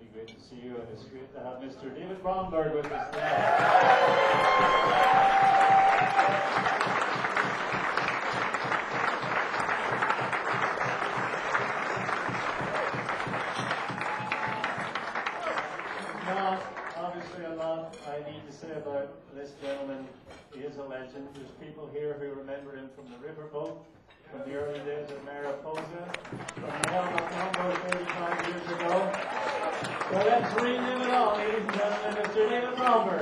great to see you, and it's great to have Mr. David Bromberg with us today. Now, obviously a lot I need to say about this gentleman. He is a legend. There's people here who remember him from the riverboat, from the early days of Mariposa, from the Helmut Number 35 years ago. So let's rename it all, ladies and gentlemen, Mr. David Bromberg.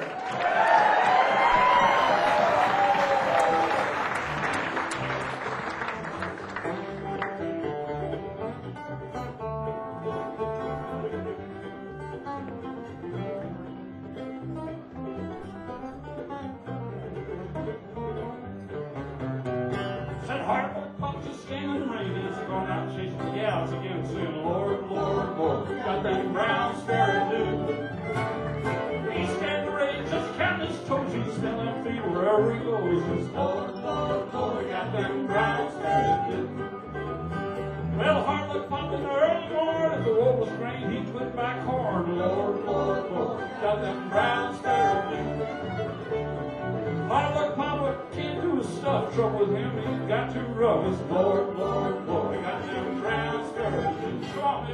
Well, Harlan popped in the early morning, as the road was grain, he put back corn. Lord, Lord, Lord, got them brown scared blue. Harlan Papa can't do his stuff, trouble with him, he's got too rough. It's Lord, Lord, Lord, got them brown scared blue. Strong,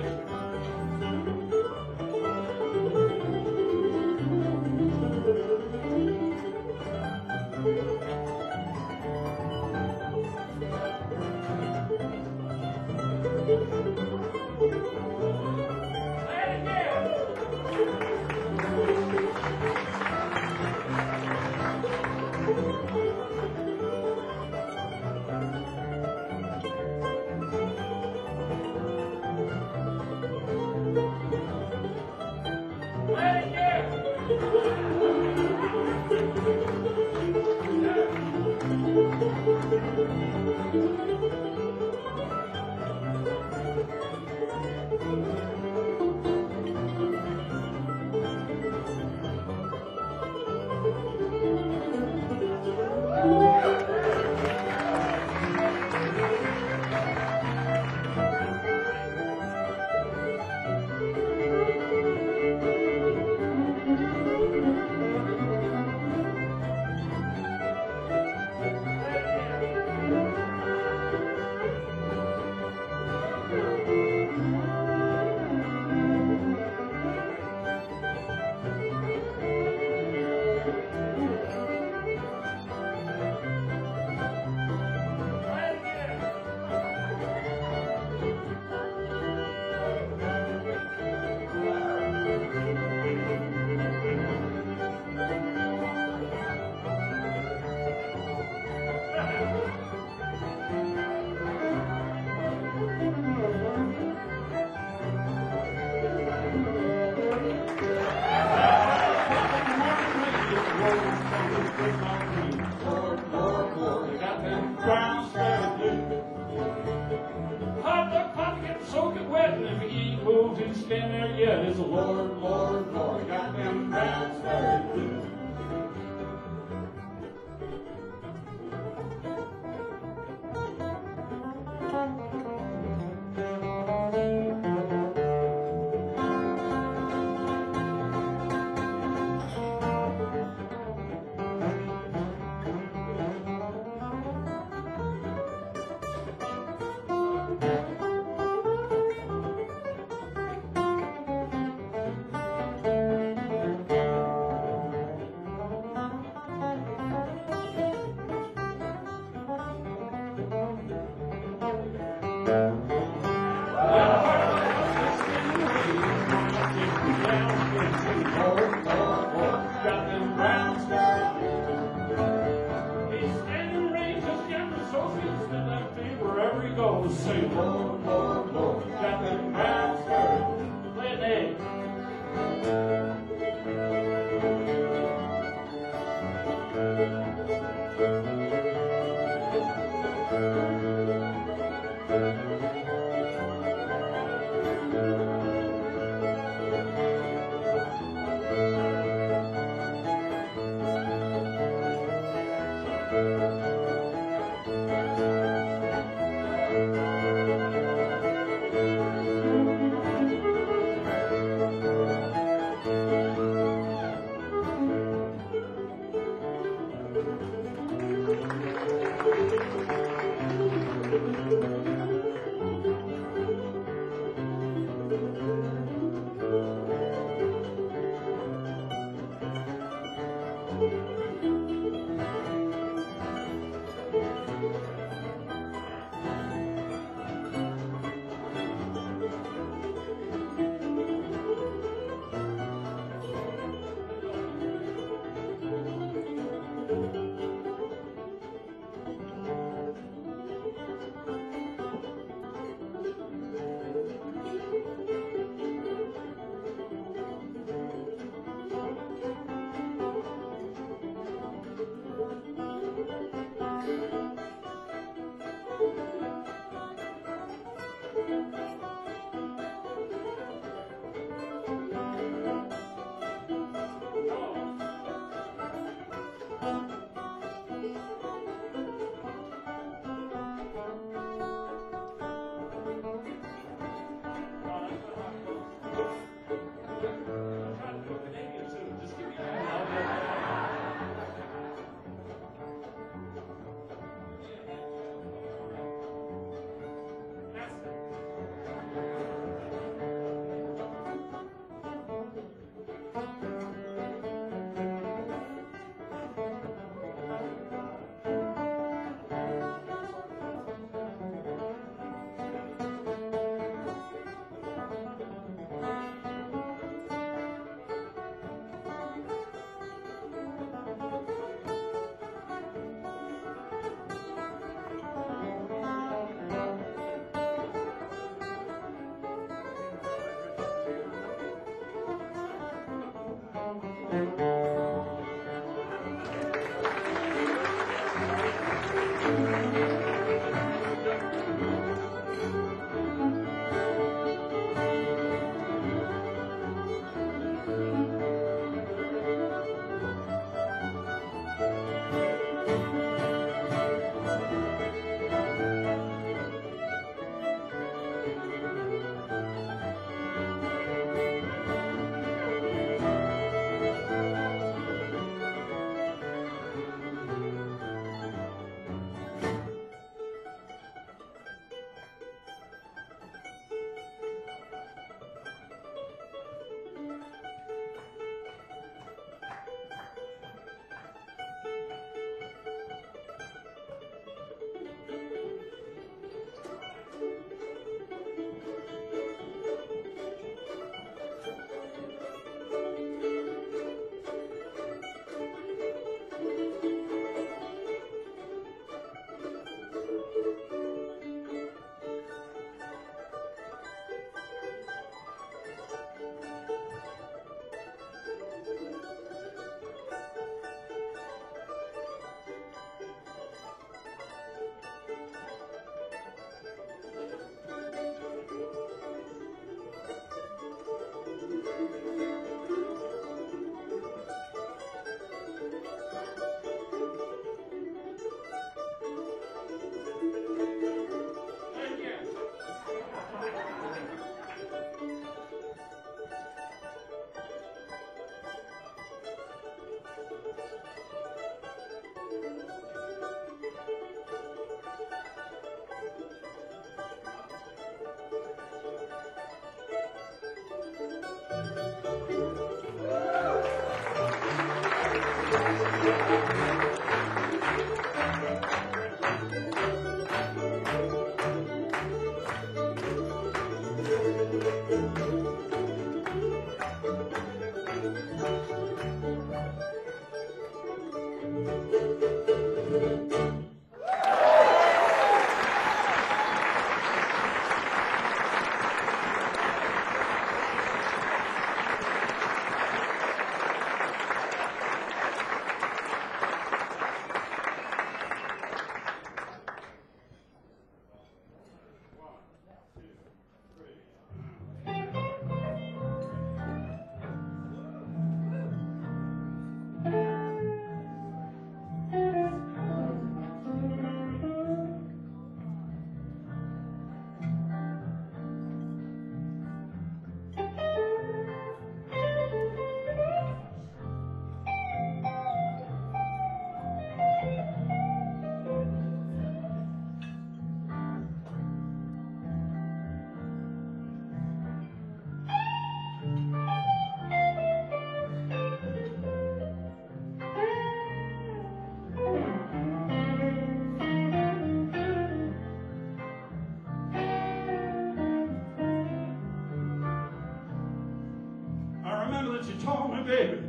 told me, baby,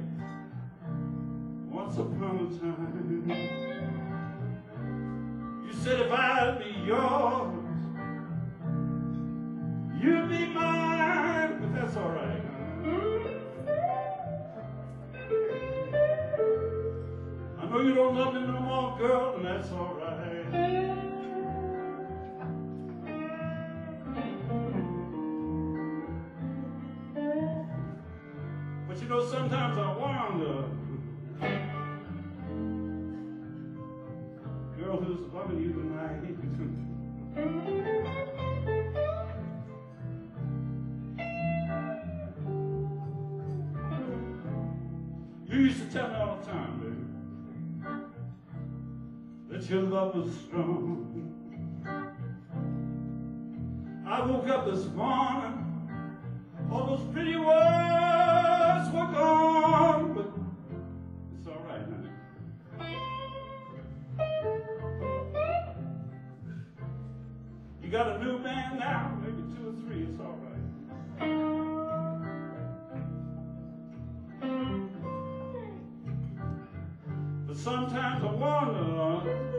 once upon a time, you said if I'd be yours, you'd be mine, but that's all right. I know you don't love me no more, girl, and that's all right. But you know, sometimes I wonder, girl, who's loving you tonight? You used to tell me all the time, baby, that your love was strong. I woke up this morning, all those pretty words were gone, but it's all right, honey. You got a new man now, maybe 2 or 3, it's all right. But sometimes I wonder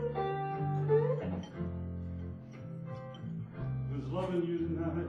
who's loving you tonight.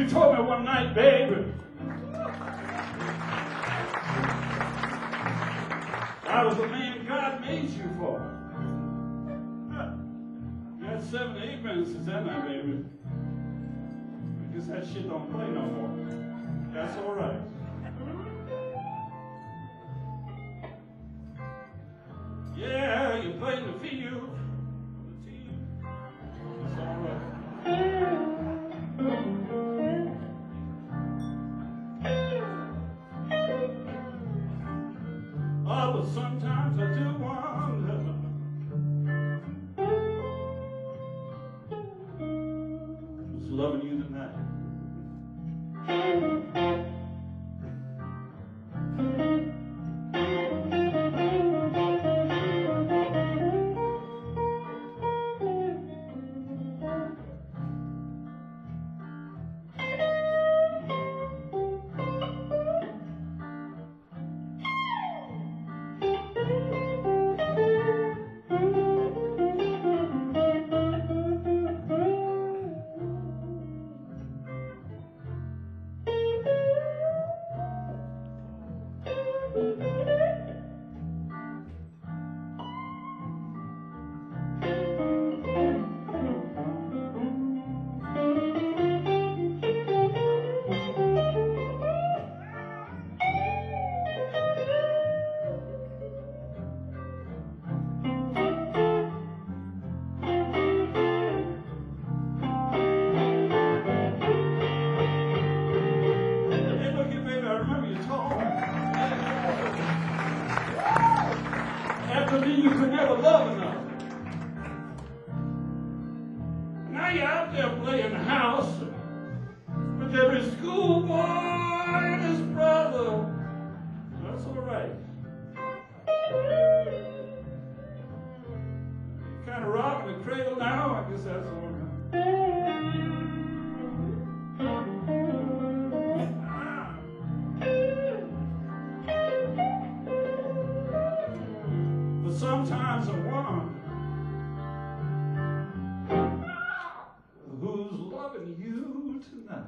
You told me one night, baby, I was the man God made you for. You had 7 to 8 minutes since that night, baby. I guess that shit don't play no more. That's all right. Yeah, you play in the field for the team. That's all right. Oh, but sometimes I do wonder who's loving you tonight. After me, you could never love enough. Now you're out there playing house with every schoolboy and his brother. That's all right. Kind of rocking the cradle now. I guess that's all right. Sometimes I wonder who's loving you tonight.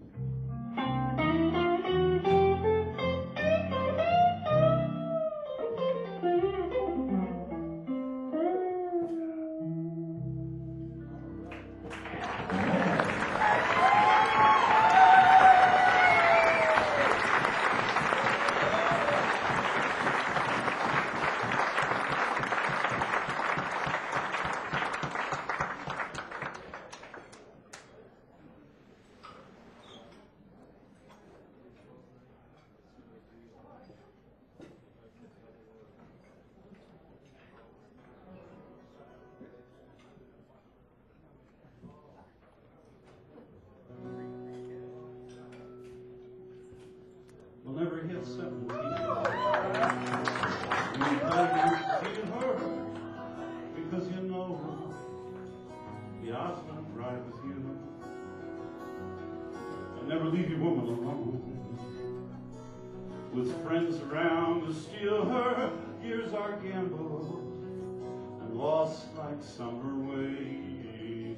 We'll never hit 17. You feel her because you know the odds won't ride with you. I'll never leave your woman alone. With friends around to steal her, years are gambled and lost like summer wages.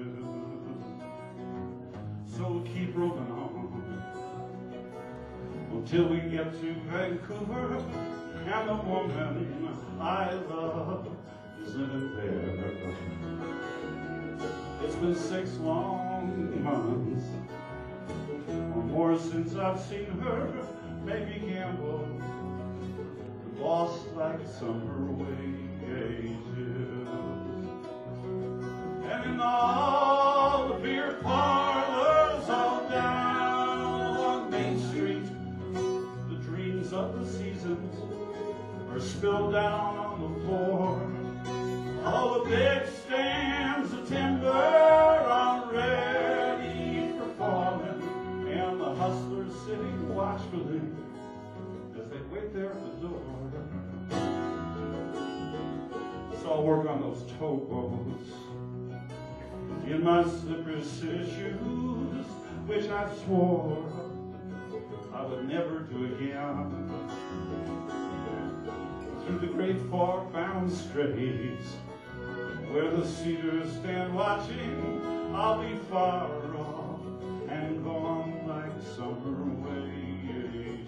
So keep rolling on until we get to Vancouver, and the woman I love is living there. It's been 6 long months or more since I've seen her, maybe gambled and lost like summer wages. And in all the beer parlors all down on Main Street, of the seasons are spilled down on the floor. All the big stands of timber are ready for falling, and the hustlers sitting watchfully as they wait there at the door. So I'll work on those towboats in my slippery city shoes, which I swore I would never do again. Through the great far-bound straits, where the cedars stand watching, I'll be far off and gone. summer wages.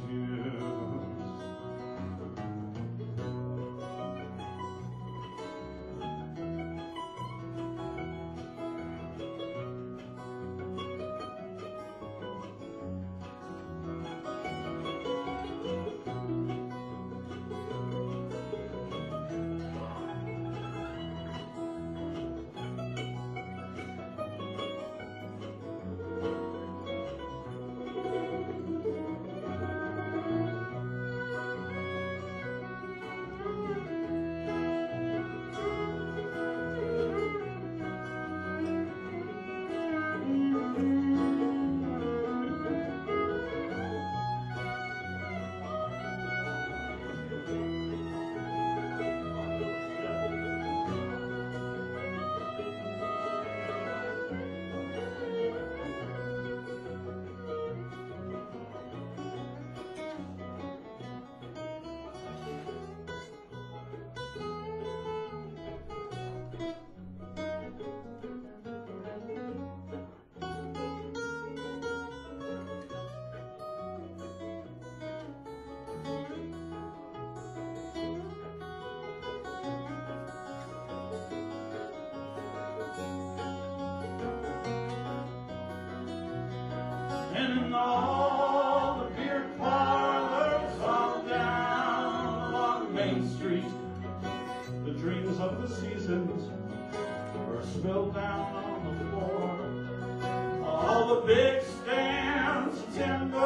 And in all the beer parlors all down along Main Street, the dreams of the seasons were spilled down on the floor. All the big stands of timber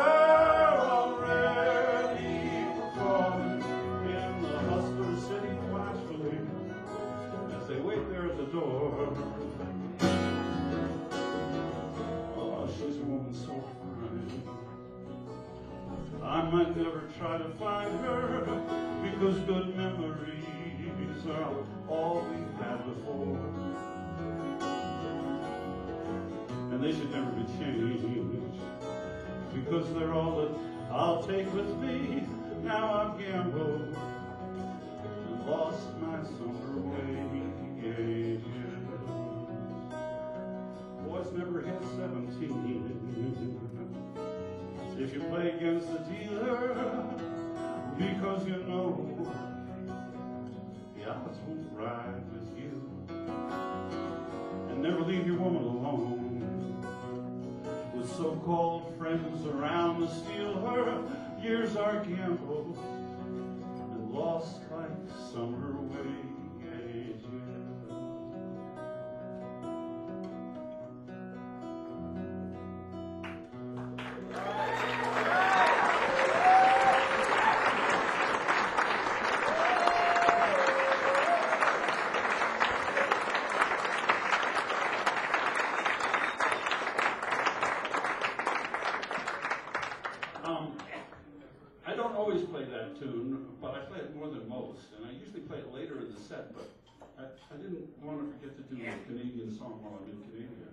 already performing in the hustler city flashfully as they wait there at the door. Oh, she's a woman so fine. I might never try to find her because good memories are all we had before. And they should never be changed because they're all that I'll take with me. Now I've gambled and lost my summer wages. Boys never hit 17 if you play against the dealer, because you know the odds won't ride with you. And never leave your woman alone with so-called friends around to steal her. Years are gambled and lost like summer wages. I don't always play that tune, but I play it more than most, and I usually play it later in the set, but I didn't want to forget to do a Canadian song while I'm in Canada.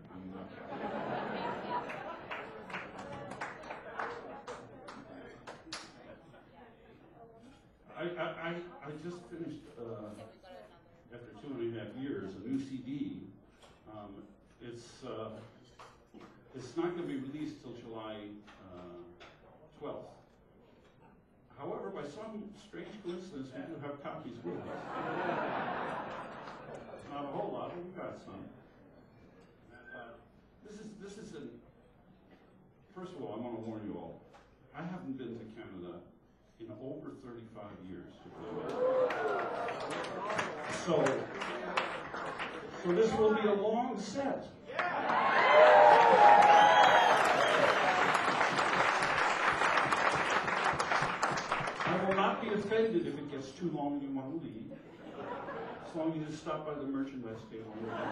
I just finished, after 2.5 years, a new CD. It's not going to be released till July 12th. However, by some strange coincidence, we do have copies with us. Not a whole lot, but we got some. This is an. First of all, I want to warn you all. I haven't been to Canada in over 35 years. So this will be a long set. I will not be offended if it gets too long and you want to leave, as long as you just stop by the merchandise table.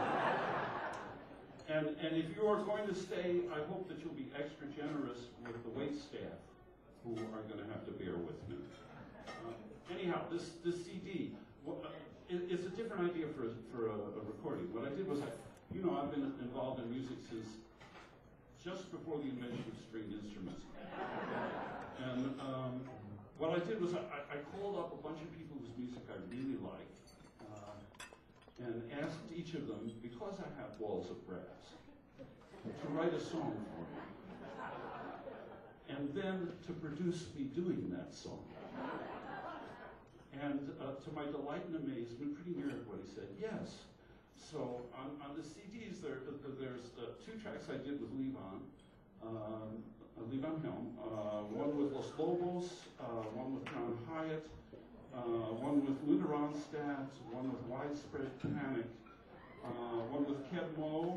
And if you are going to stay, I hope that you'll be extra generous with the wait staff, who are going to have to bear with me. Anyhow, this CD, it's a different idea for a recording. What I did was, I've been involved in music since just before the invention of stringed instruments. And what I did was I called up a bunch of people whose music I really like and asked each of them, because I have balls of brass, to write a song for me. and then to produce me doing that song. And to my delight and amazement, pretty near everybody said yes. So on the CDs, there's 2 tracks I did with Levon Helm, one with Los Lobos, one with John Hyatt, one with Luther Ronstadt, one with Widespread Panic, one with Kev Moe,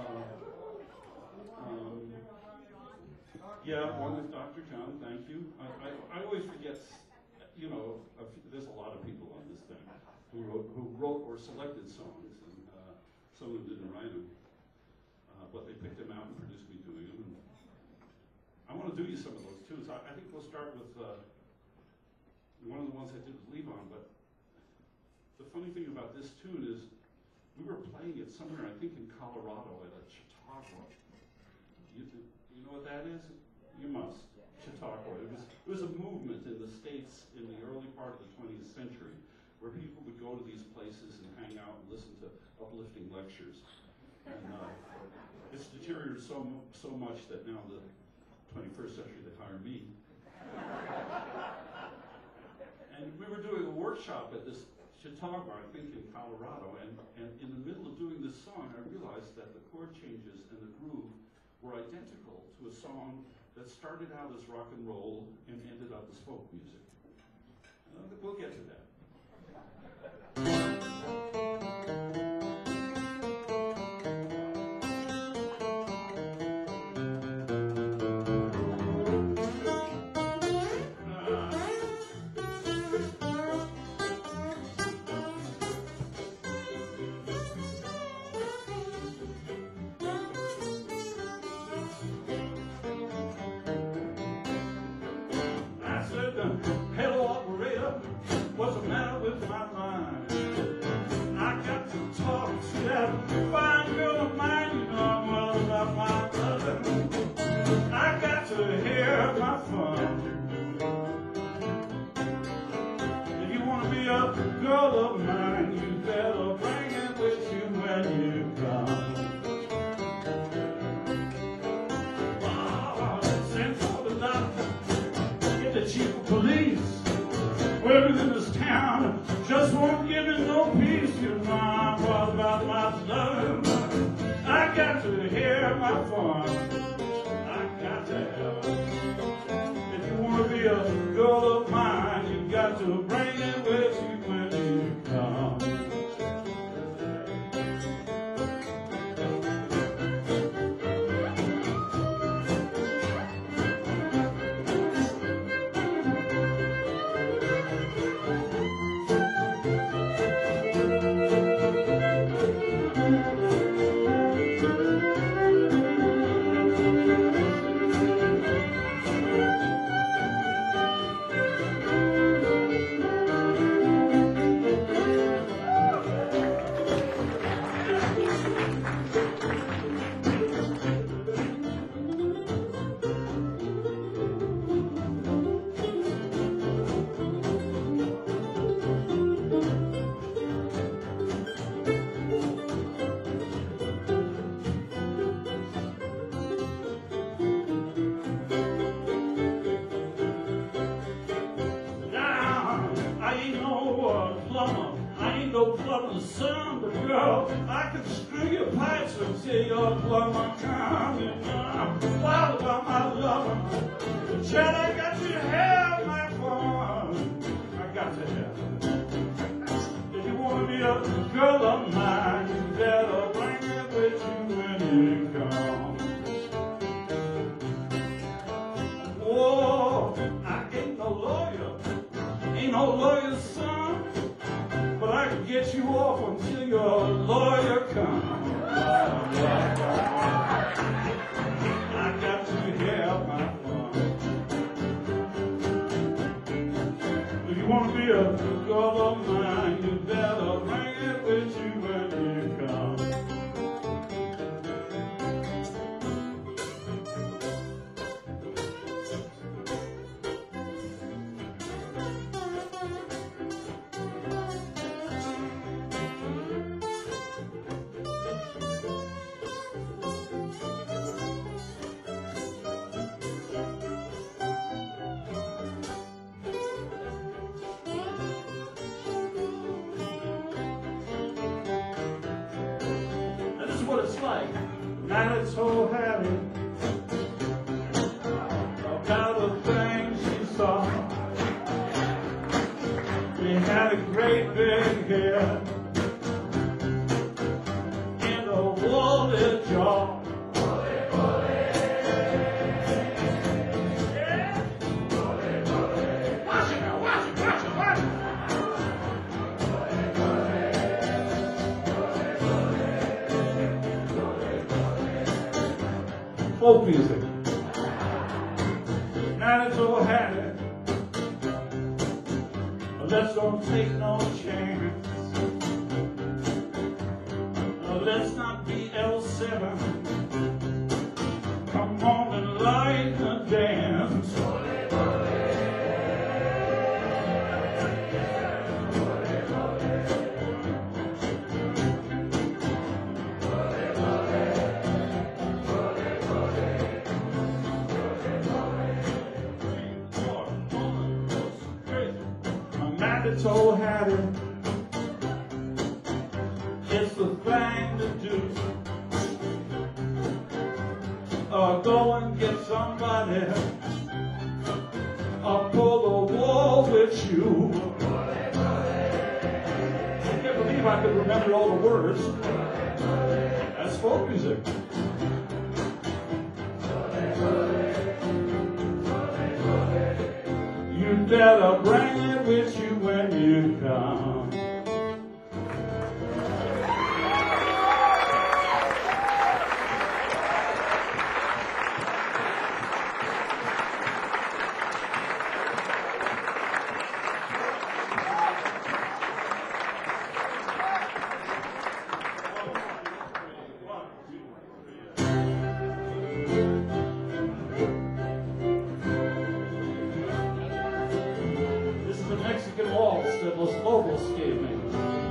one with Dr. John, thank you. I always forget, there's a lot of people on this thing who wrote or selected songs, and some of them didn't write them, but they picked them out and produced me doing them. And I want to do you some of those too. So I think we'll start with one of the ones I did with Levon, but the funny thing about this tune is we were playing it somewhere, I think in Colorado at a Chautauqua. You know what that is? You must. Chautauqua. It was a movement in the States in the early part of the 20th century where people would go to these places and hang out and listen to uplifting lectures. And it's deteriorated so much that now in the 21st century they hire me. And we were doing a workshop at this Chautauqua, I think in Colorado, and in the middle of doing this song, I realized that the chord changes and the groove were identical to a song that started out as rock and roll and ended up as folk music. We'll get to that. Hello, operator, what's the matter with my mind? I got to talk to that fine girl of mine, you know I'm well about my brother. I got to hear my fun. If you want to be a girl of mine, you better bring it with you when you come. Send for the doctor, get the chief of police. Workers in this town just won't give me no peace. You know I'm all about my love. I got to hear my fun. I got to have it. If you want to be a girl of mine, you got to bring it with you when you come. Son, but girl, I can string your pipes until your plumber comes. I'm wild about my lover. Child, I got to have my fun. I got to have it. If you want to be a girl of mine, you better bring it with you when you come. Whoa, I ain't no lawyer. Ain't no lawyer's son. But I can get you off until your lawyer comes. I got to have my fun. If you want to be a girl of mine, you better bring it with you when you come. it's like. Manitou had it about a thing she saw. He had a great big head and a woolly jaw. Folk music. Manitou had it. Let's don't take no chance. Let's not be L7. Come on and light the dance. Manitou had it. It's the thing to do. Go and get somebody. Pull the wool with you. I can't believe I could remember all the words. That's folk music. You better bring it with you when you come. Mexican waltz that Los Lobos gave me.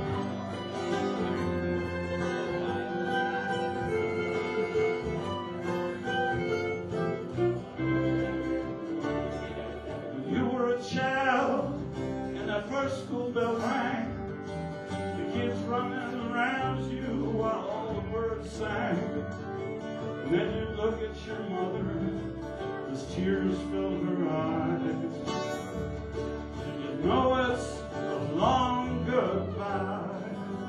You were a child and that first school bell rang. The kids running around you while all the birds sang. And then you look at your mother as tears filled her eyes. No, it's a long goodbye.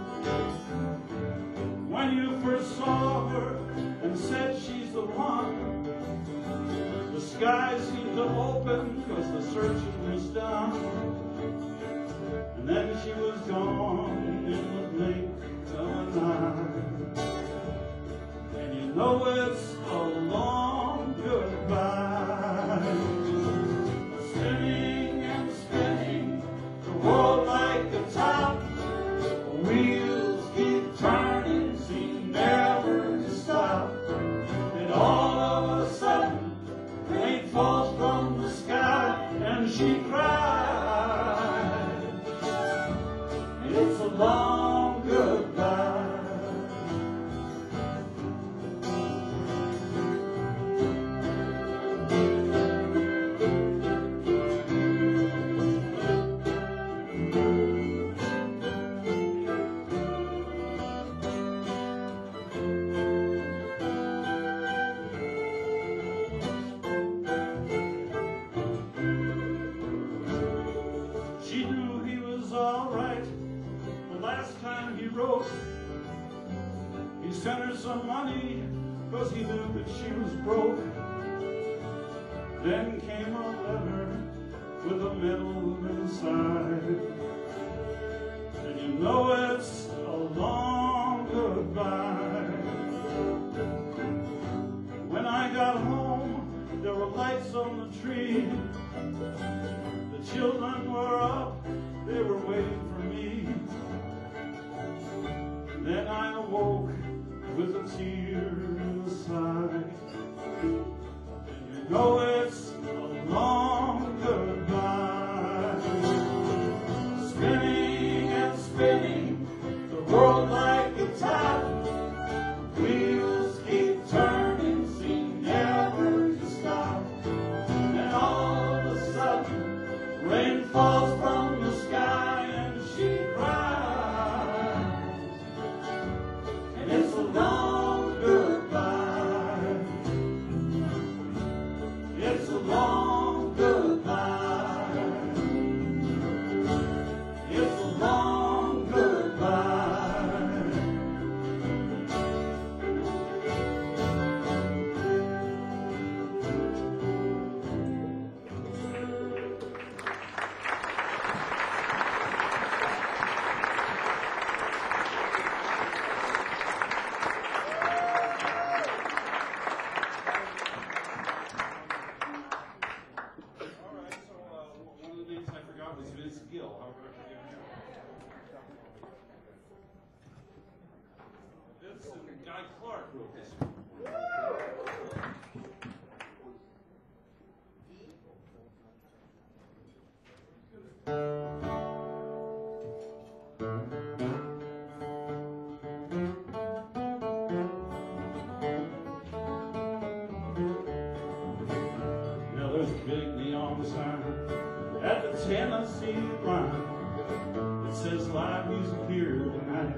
When you first saw her and said she's the one, the sky seemed to open because the searching was done. And then she was gone in the blink of an eye. And you know it's a long goodbye. Spinning and spinning, the world like a top. Wheels keep turning, seem never to stop. And all of a sudden, rain falls from the sky, and she cried. It's a long goodbye. She knew he was all right the last time he wrote. He sent her some money because he knew that she was broke. Then came a letter with a medal inside. And you know it's a long goodbye. When I got home, there were lights on the tree. The children were up, they were waiting for me. Then I awoke with a tear in the side. And you know it's a long goodbye. Spinning and spinning, the world like a top. Wheels keep turning, seem never to stop. And all of a sudden, rain falls from the sky and she cries. And it's a long big neon sign at the Tennessee line. It says live music here tonight.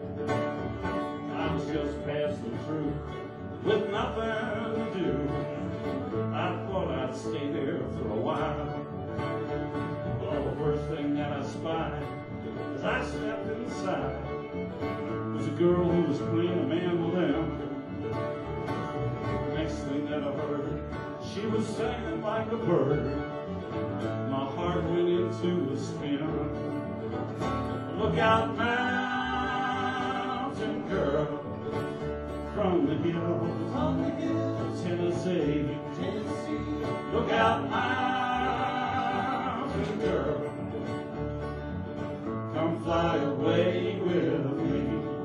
I was just passing through with nothing to do. I thought I'd stay there for a while. Well, the first thing that I spied as I stepped inside was a girl who was playing a mandolin. Next thing that I heard, she was singing like a bird. My heart went into a spin. Look out, mountain girl, from the hills of Tennessee. Look out, mountain girl, come fly away with me.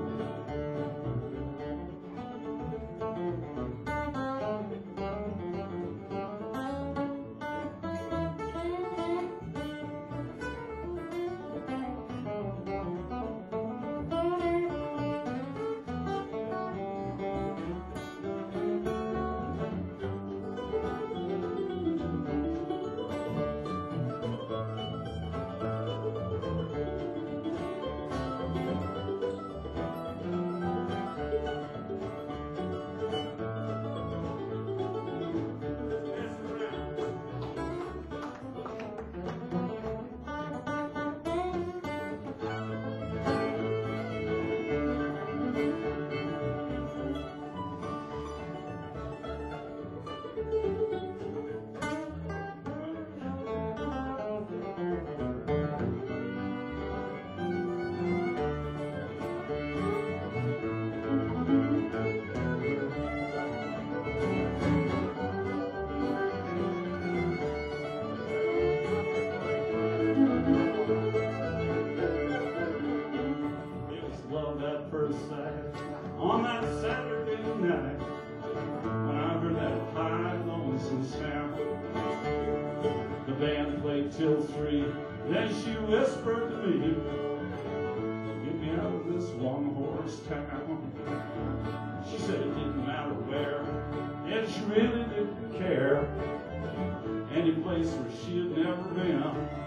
On that Saturday night, when I heard that high, lonesome sound, the band played till 3. Then she whispered to me, "Get me out of this one-horse town." She said it didn't matter where, and she really didn't care. Any place where she had never been.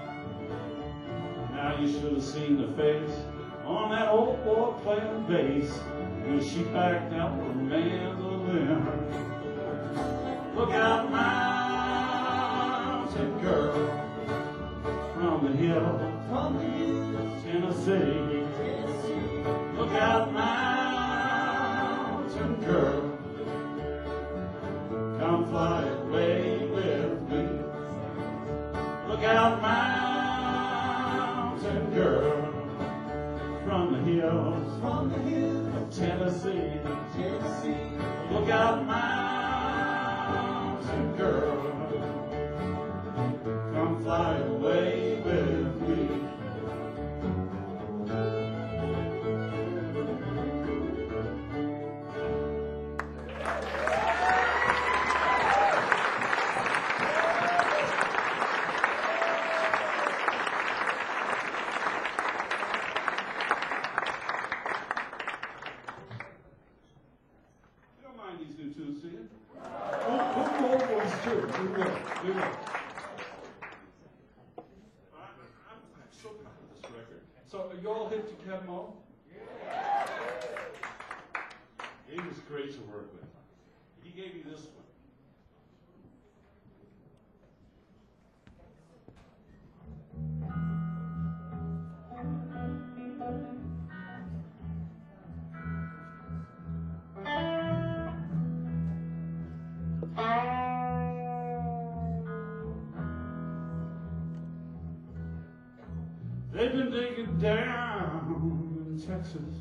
Now you should have seen the face on that old boy playing bass when she backed out her mandolin. Look out, mountain girl, from the hill of Tennessee. Look out, mountain girl, come fly away with me. Look out, mountain girl, from the hills of Tennessee. Look out, mountain girl, come fly away with me. I'm so proud of this record. So are you all hip to Kevin Mo? He was great to work with. He gave me this one. They've been digging down in Texas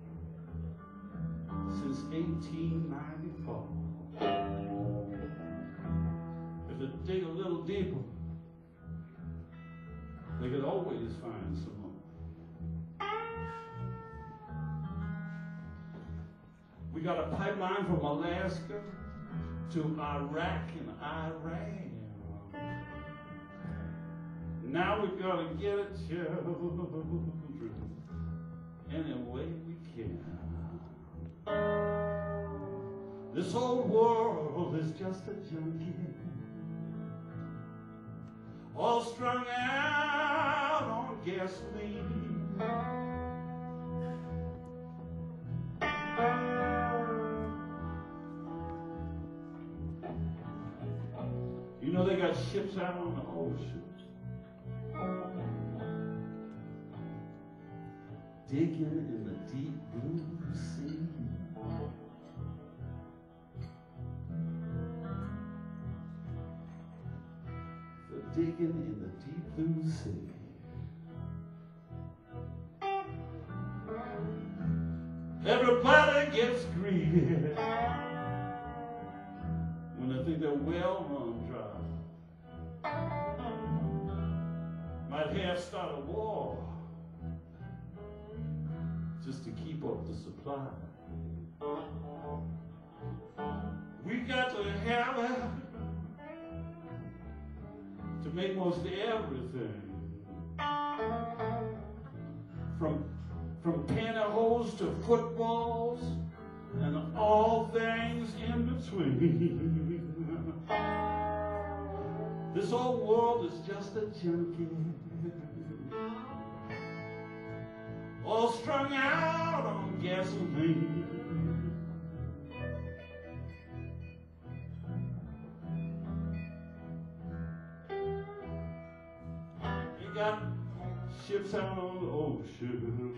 since 1894. If they dig a little deeper, they could always find some more. We got a pipeline from Alaska to Iraq and Iran. Now we've got to get it, children, any way we can. This whole world is just a junkie all strung out on gasoline. You know they got ships out on the ocean, digging in the deep blue sea. They're digging in the deep blue sea. Everybody gets greedy when they think their well run dry. Might have start a war just to keep up the supply. We got to have it to make most everything. From pantyhose to footballs and all things in between. This whole world is just a junkie, all strung out on gasoline. You got ships out on the ocean,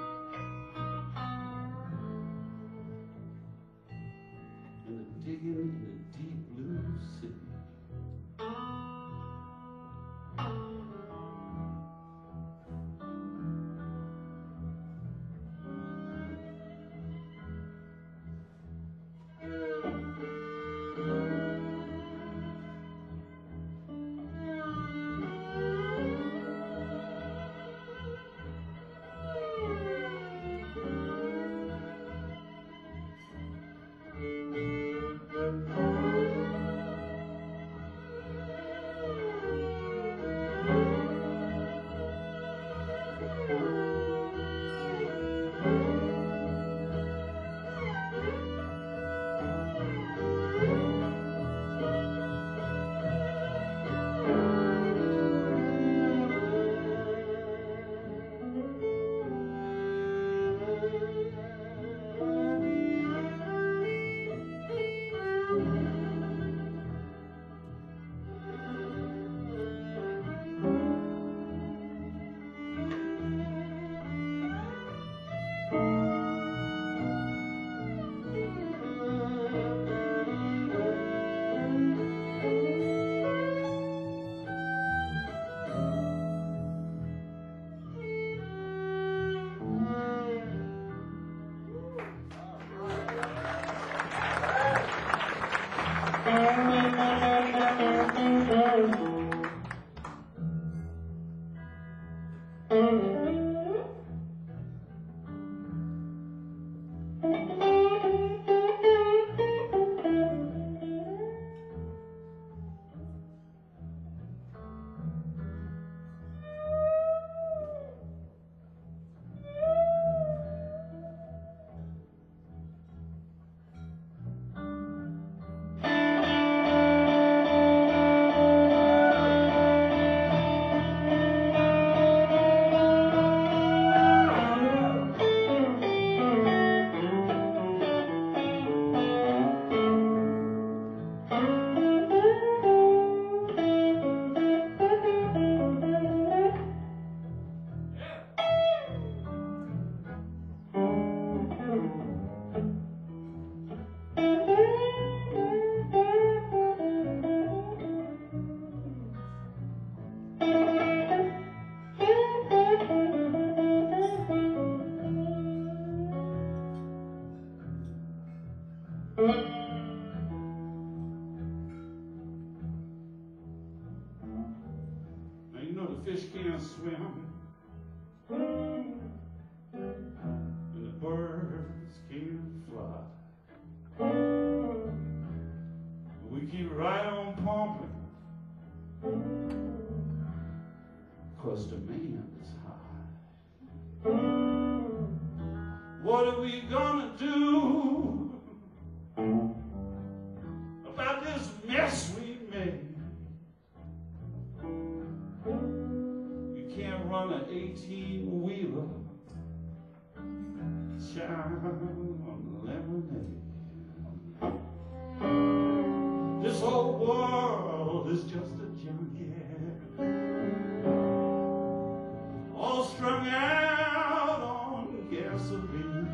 and they're digging in the deep blue sea. Now you know the fish can't swim, and the birds can't fly. But we keep right on pumping, 'cause demand is high. What are we gonna do about this mess we made? sunshine on lemonade. This whole world is just a junkyard, all strung out on gasoline.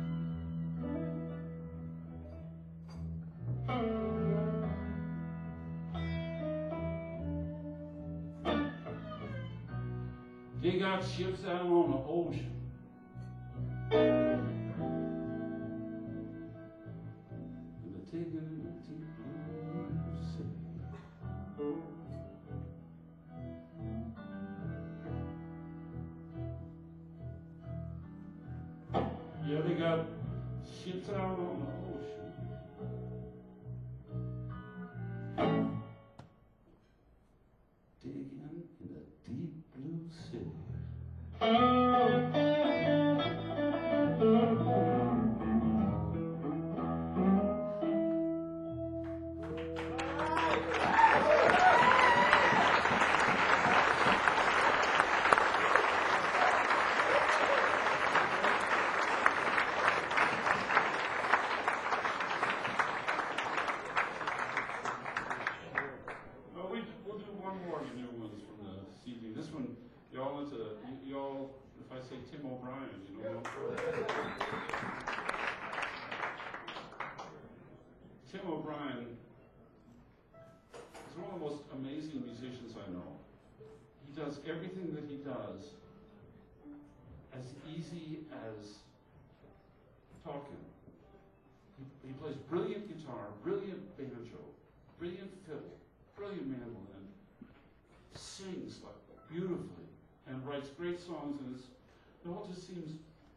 They got ships out on the ocean, and they're taking it to blue sea. Yeah, they got ships out on the ocean, digging in the deep blue sea. We'll do one more of the new ones from this evening. This one, y'all if I say Tim O'Brien, you know. Tim O'Brien is one of the most amazing musicians I know. He does everything that he does as easy as talking. He plays brilliant guitar, brilliant banjo, brilliant fiddle, brilliant mandolin, sings like beautifully, and writes great songs, and it all just seems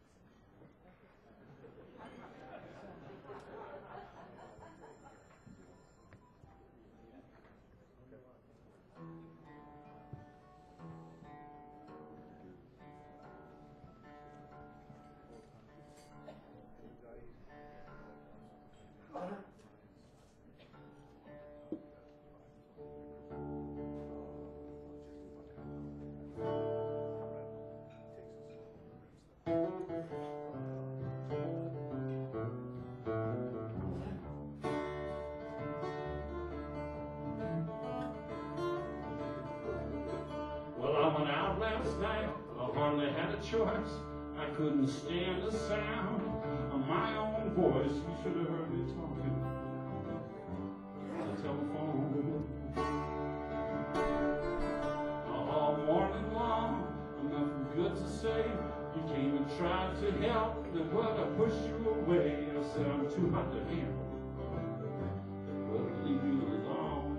last night, I hardly had a choice. I couldn't stand the sound of my own voice. You should have heard me talking on the telephone. All morning long, nothing good to say. You came and tried to help, then what, I pushed you away. I said I'm too hot to handle. Well, leave me alone.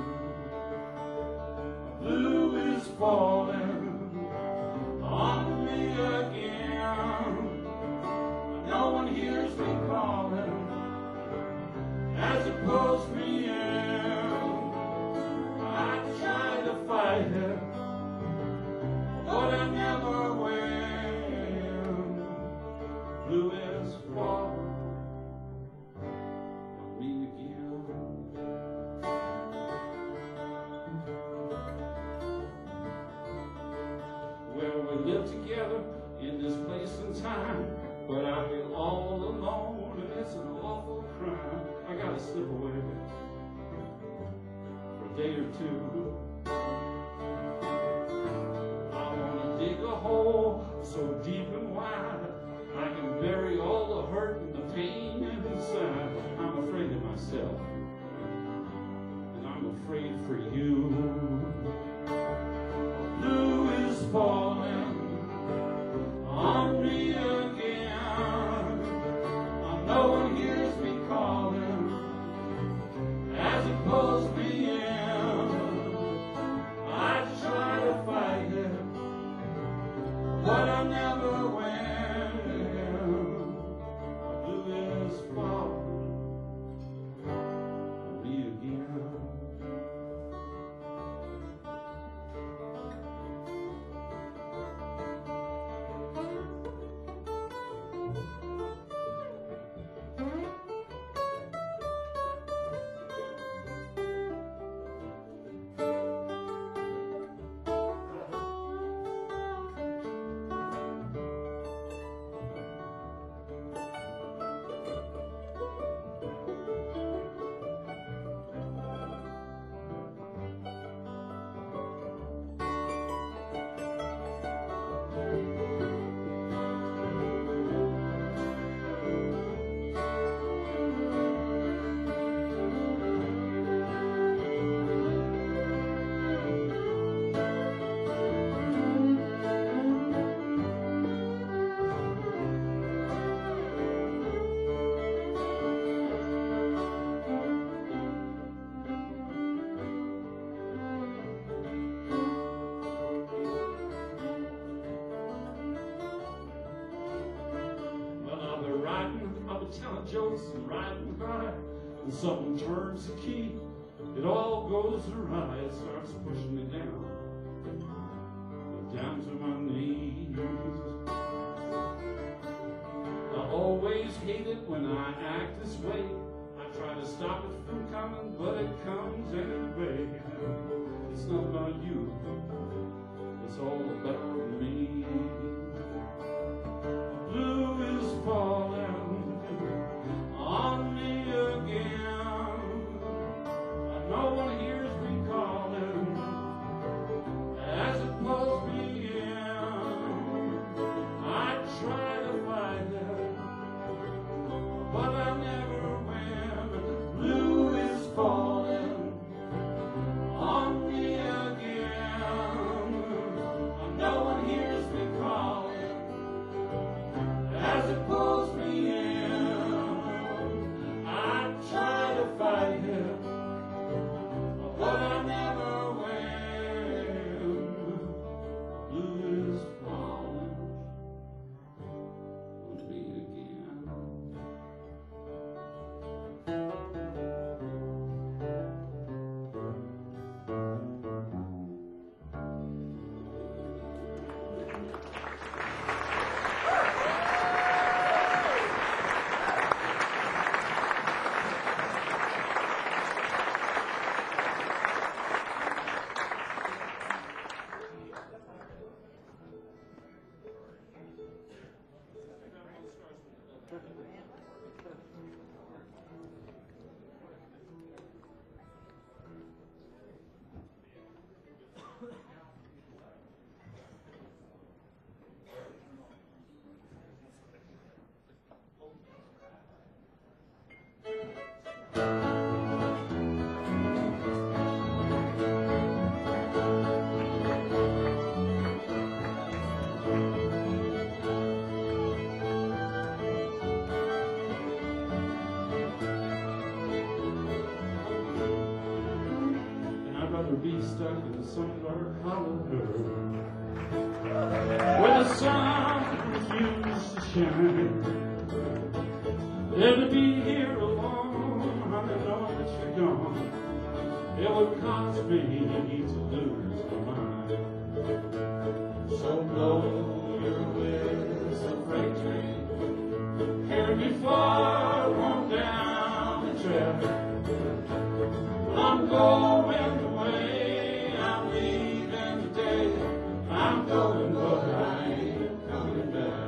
Blue is falling on me again. No one hears me calling as it pulls me in. I try to fight it, but I never win. Blue is falling on me again. Well, we live together in this place and time, but I feel all alone, and it's an awful crime. I gotta slip away for a day or two. I wanna dig a hole so deep and wide I can bury all the hurt and the pain inside. I'm afraid of myself, and I'm afraid for you. Blue is falling on me again. No one hears me calling as it pulls me in. I try to fight it, but I never win. Blue is falling on me again. to telling jokes and riding high. When someone turns the key, it all goes awry. It starts pushing me down to my knees. I always hate it when I act this way. I try to stop it from coming, but it comes anyway. It's not about you, it's all about me. Blue is falling on me again. No one hears me calling as it pulls me in. I try to fight it, but I never win. Blue is falling on me again. No one hears me calling as it pulls me in. I try to fight it, but I never win. Blue is falling on me again. Be stuck in some dark hollow where the sun refused to shine, than to be here alone, honey, knowing that you're gone. It would cost me to lose my mind. So blow your whistle, freight train, carry me far on down the track. I'm going away, I'm leaving today. I'm going, but I ain't coming back.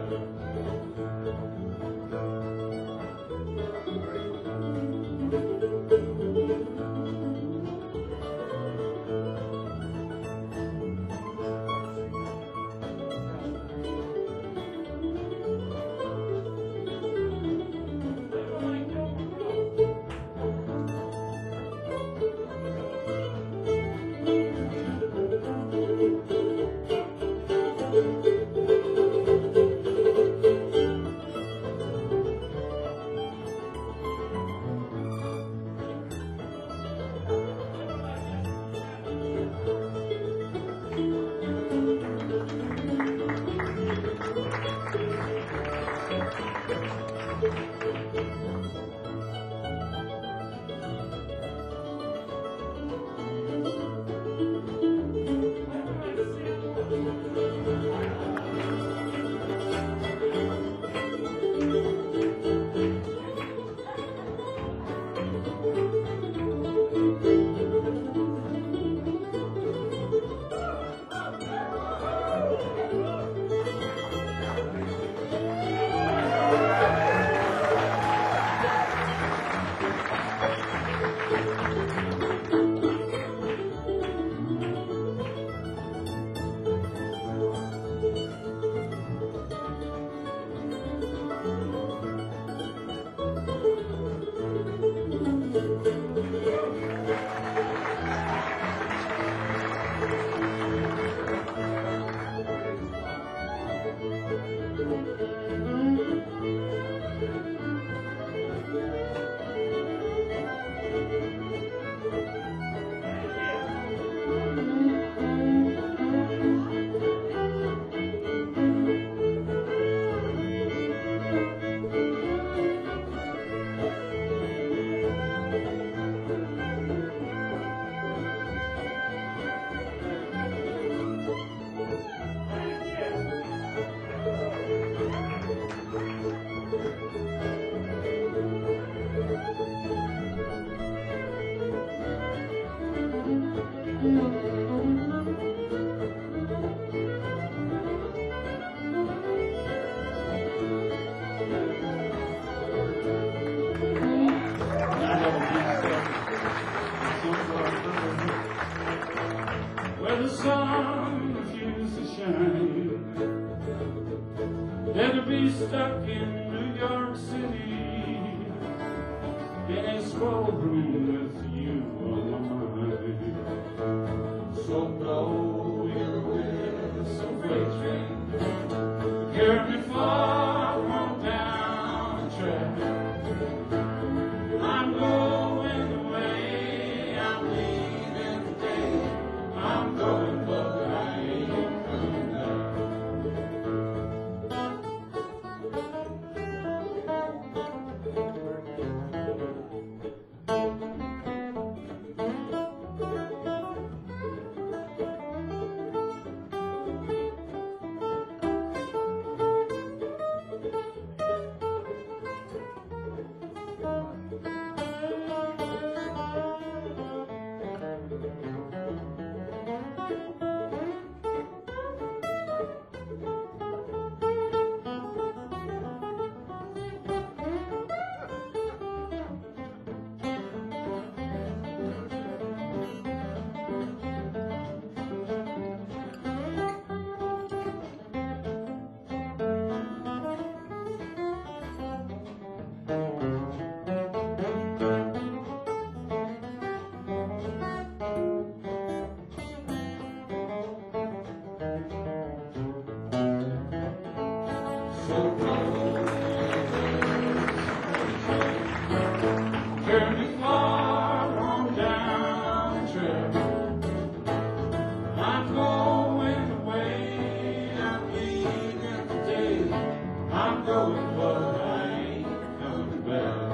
city in a scroll room with you on my mind. So blow your whistle, freight train, carry me far on down the track. I'm going away, I'm leaving today. I'm going, but I ain't coming back. Journey far on down the trail. I'm going away, I'm leaving today. I'm going, but I ain't coming back.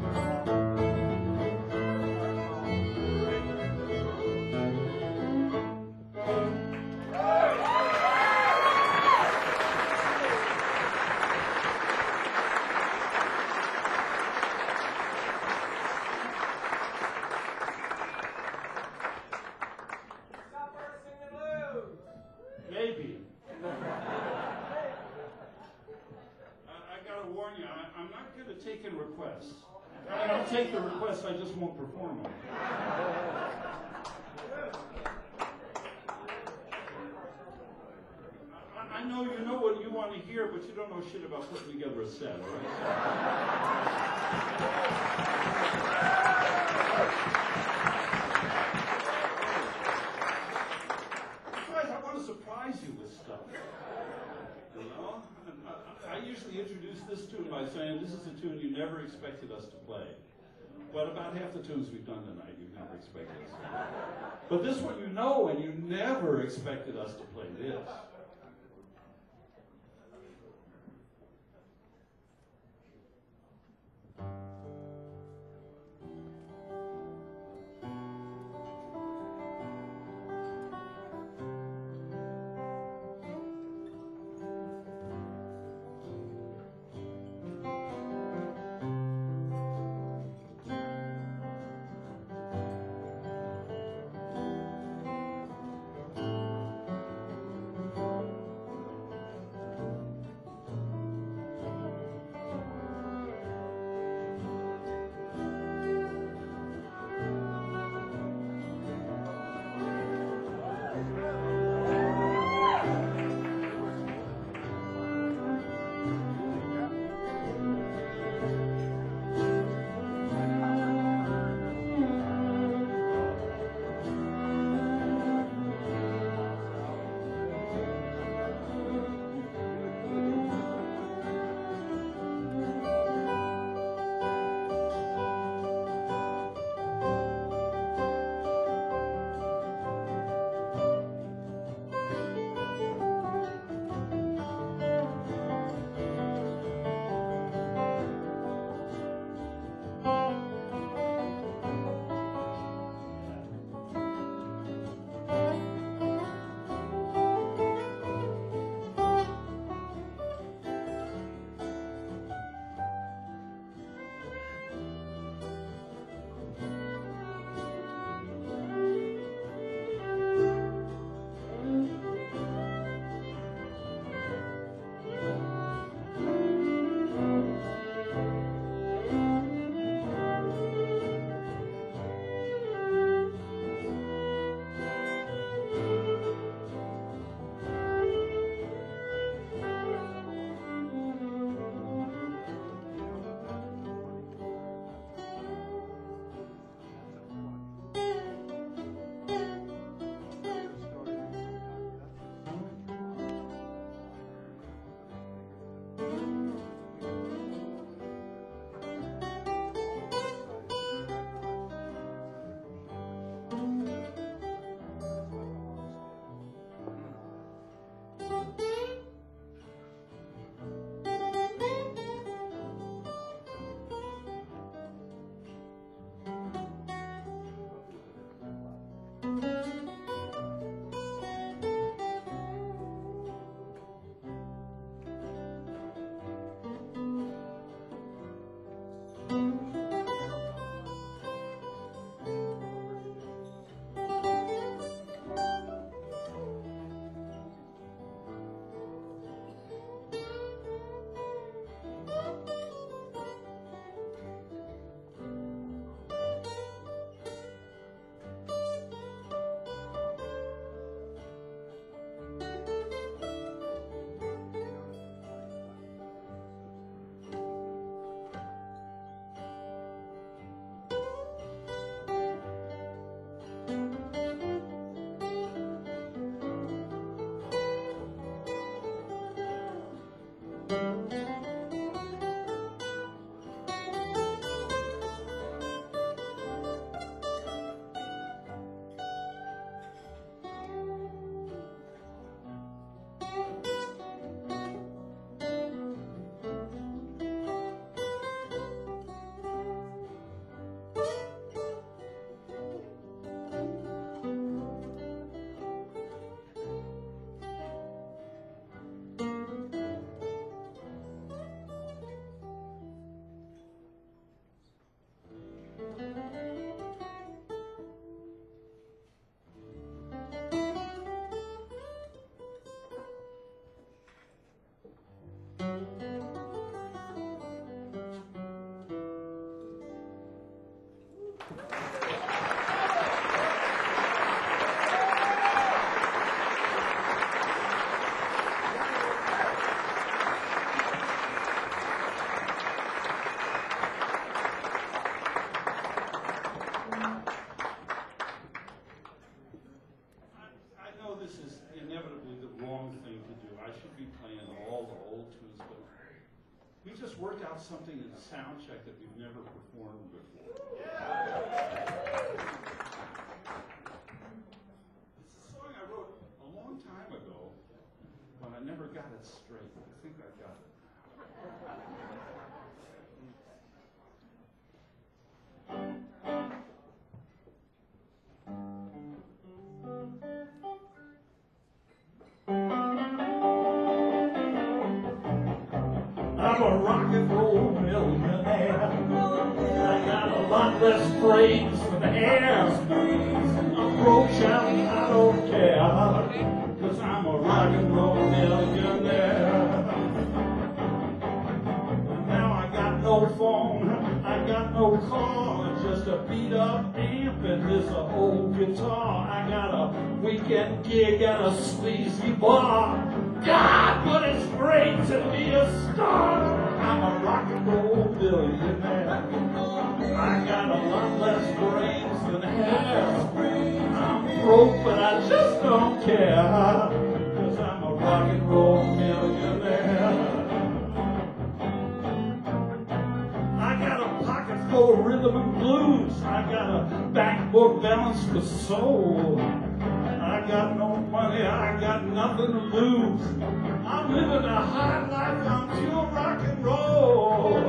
Maybe. I gotta warn you, I'm not gonna take in requests. I'll take the requests, I just won't perform them. I know you know what you want to hear, but you don't know shit about putting together a set, all right? I want to surprise you with stuff. You know? I usually introduce this tune by saying, this is a tune you never expected us to play. But about half the tunes we've done tonight, you've never expected us to play. But this one you know, and you never expected us to play this. something in sound check that we've never performed before. It's a song I wrote a long time ago, but I never got it straight. I think I got it. I'm a rock and roll millionaire. I got a lot less brains than hair. I'm broke, child, I don't care, 'cause I'm a rock and roll millionaire. Now I got no phone, I got no car, just a beat up amp and this old guitar. I got a weekend gig at a sleazy bar. God, but it's great to be a star. I'm a rock and roll billionaire. I got a lot less brains than hair. I'm broke, but I just don't care, 'cause I'm a rock and roll millionaire. I got a pocket full of rhythm and blues. I got a bankbook balance with soul. I got no money, I got nothing to lose. I'm living a high life, I'm pure rock and roll.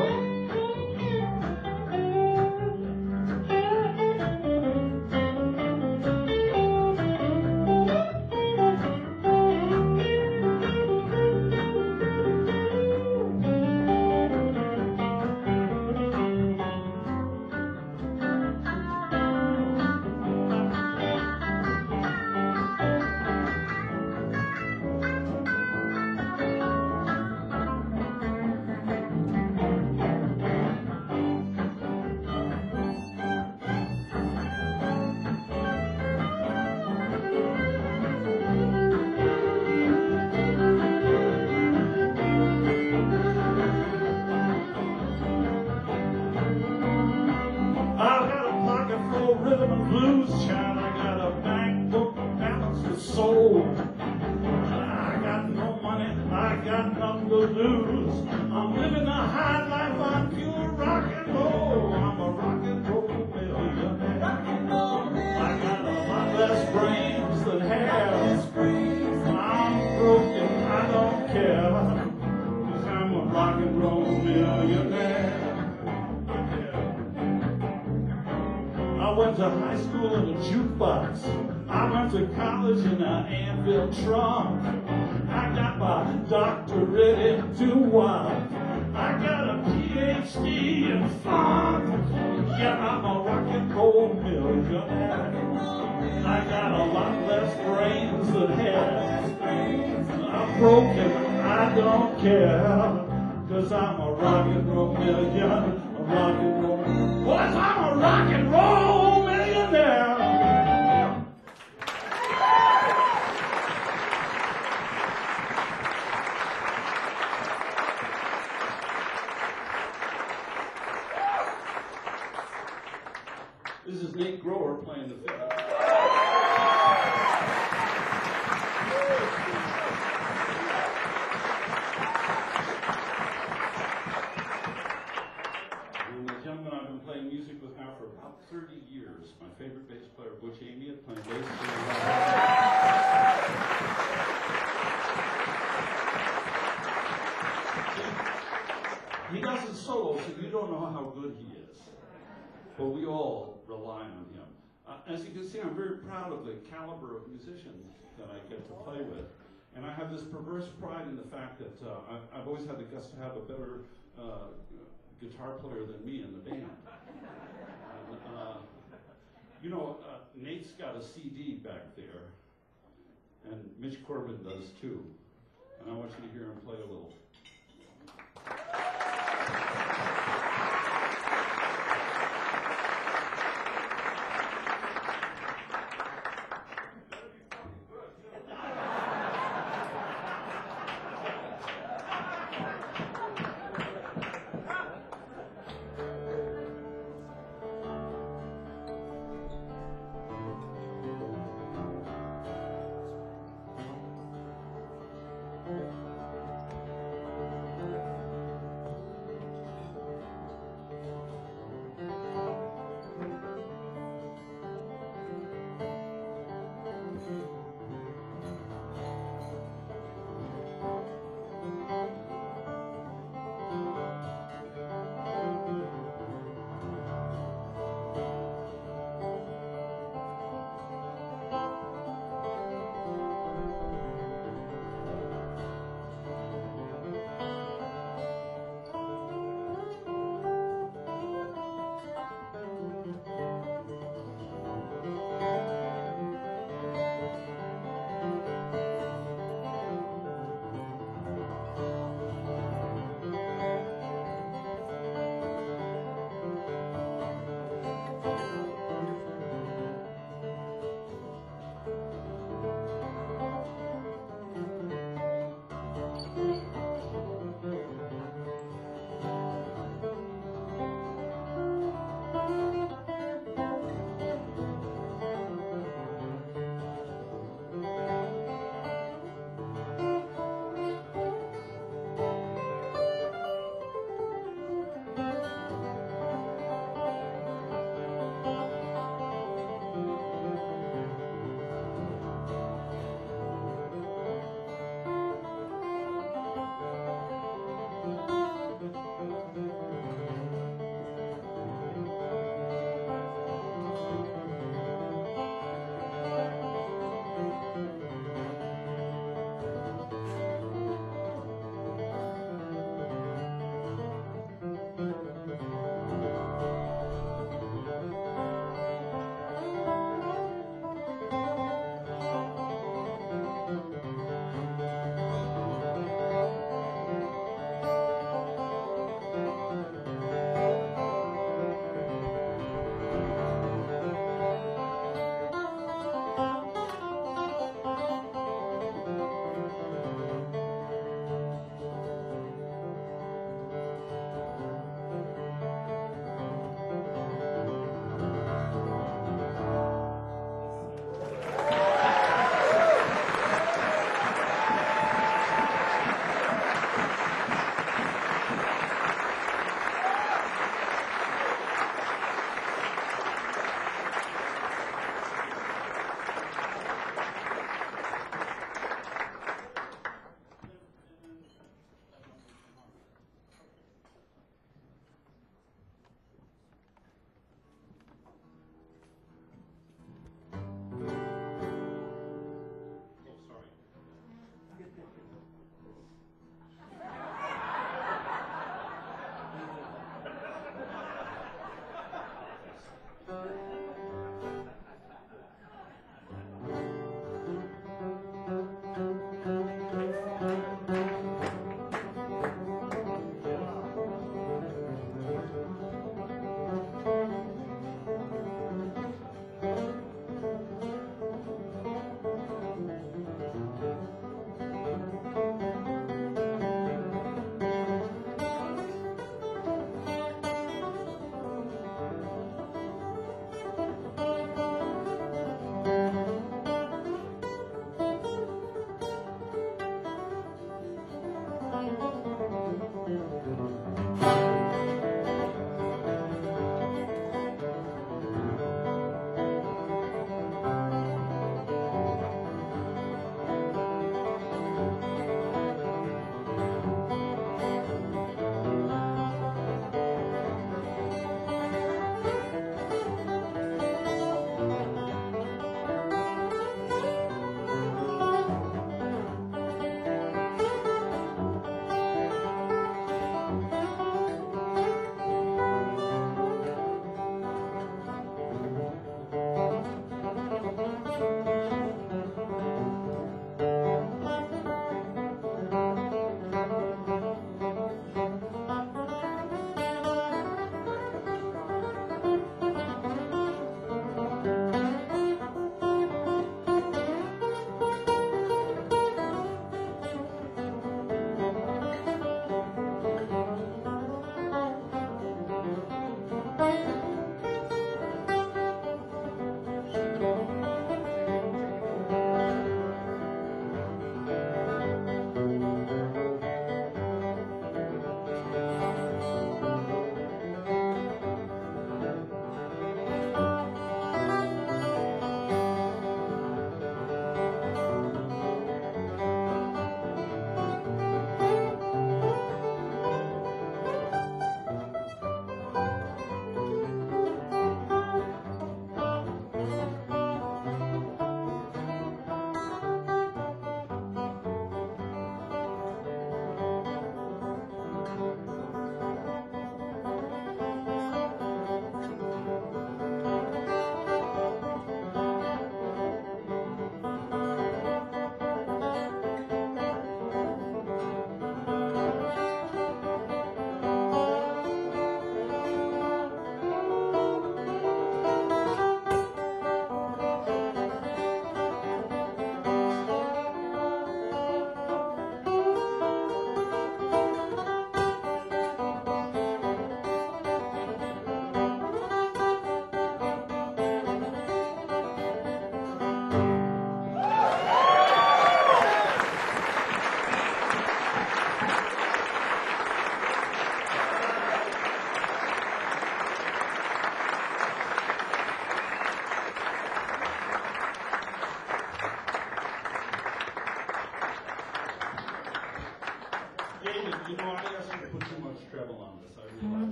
Rhythm and blues, child. I got a bankbook balance with soul. I got no money, I got nothing to lose. I'm living a high life, I'm pure rock and roll. I'm a rock and roll millionaire. I got a lot less brains than hair. I'm broken, I don't care, 'cause I'm a rock and roll millionaire. I went to high school in a jukebox. I went to college in an anvil trunk. I got my doctorate in doo-wop. I got a PhD in funk. Yeah, I'm a rock and roll millionaire. I got a lot less brains than hair. I'm broken, I don't care, 'cause I'm a rock and roll millionaire. A rock and roll. Boys, I'm a rock and roll millionaire. This is Nate Grower playing the fiddle. I've been playing music with now for about 30 years. My favorite bass player, Butch Amiot, playing bass. He does it solo, so you don't know how good he is. But we all rely on him. As you can see, I'm very proud of the caliber of musicians that I get to play with. And I have this perverse pride in the fact that I've always had the guts to have a better guitar player than me in the band. And, Nate's got a CD back there, and Mitch Corbin does too. And I want you to hear him play a little.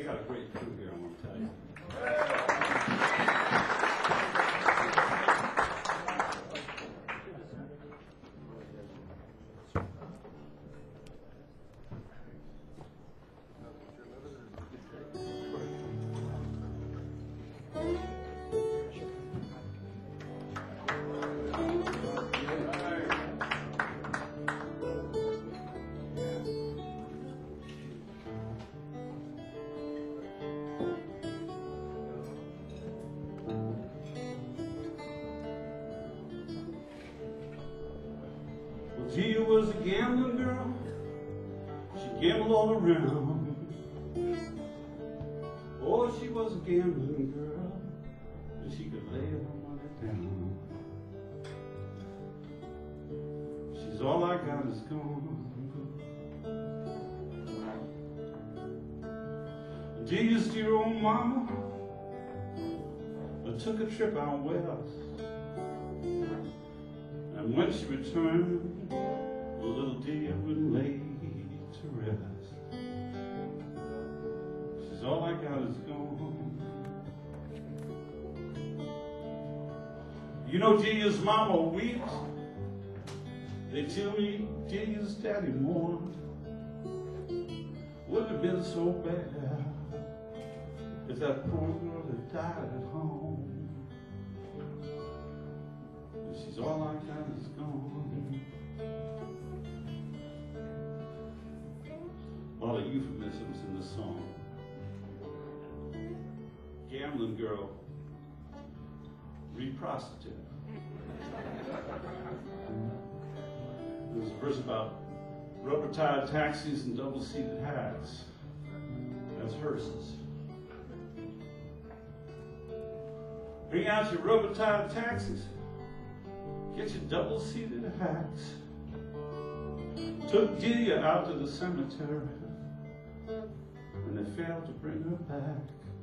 got a great crew here, I want to tell you. Gia was a gambling girl. She gambled all around. Oh, she was a gambling girl, and she could lay her money down. She's all I got is gone. Gia's dear old mama took a trip out west. And when she returned, little Gia would lay to rest. She's all I got is gone. You know Gia's mama weeps. They tell me Gia's daddy mourned. Would have been so bad if that poor girl had died at home. She's all I got is gone. A lot of euphemisms in this song. Gambling girl, re-prostitute. There's a verse about rubber-tired taxis and double-seated hacks. That's hearses. Bring out your rubber-tired taxis. Get your double-seated hacks. Took Gia out to the cemetery, and they failed to bring her back.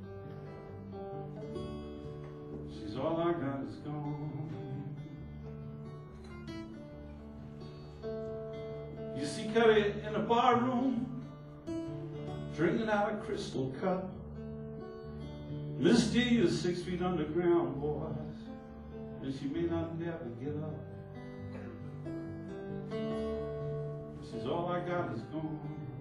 She's all I got is gone. You see Cuddy in a bar room, drinking out a crystal cup. Miss D is 6 feet underground, boys, and she may not never get up. She's all I got is gone.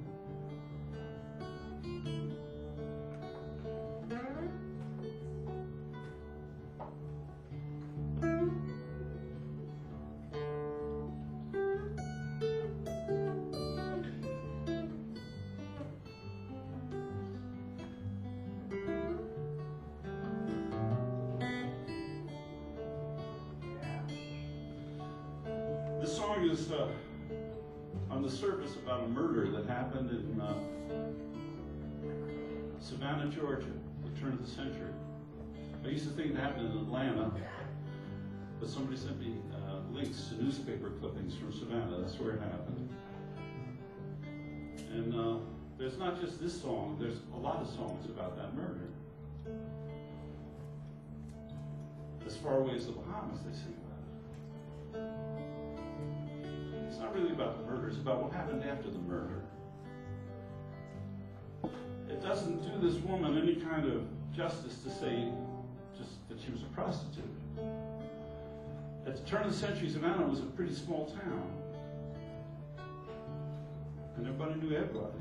This song is on the surface about a murder that happened in Savannah, Georgia, at the turn of the century. I used to think it happened in Atlanta, but somebody sent me links to newspaper clippings from Savannah. That's where it happened. And there's not just this song, there's a lot of songs about that murder. As far away as the Bahamas, they sing about it. It's not really about the murder, it's about what happened after the murder. It doesn't do this woman any kind of justice to say just that she was a prostitute. At the turn of the century, Savannah was a pretty small town. And everybody knew everybody.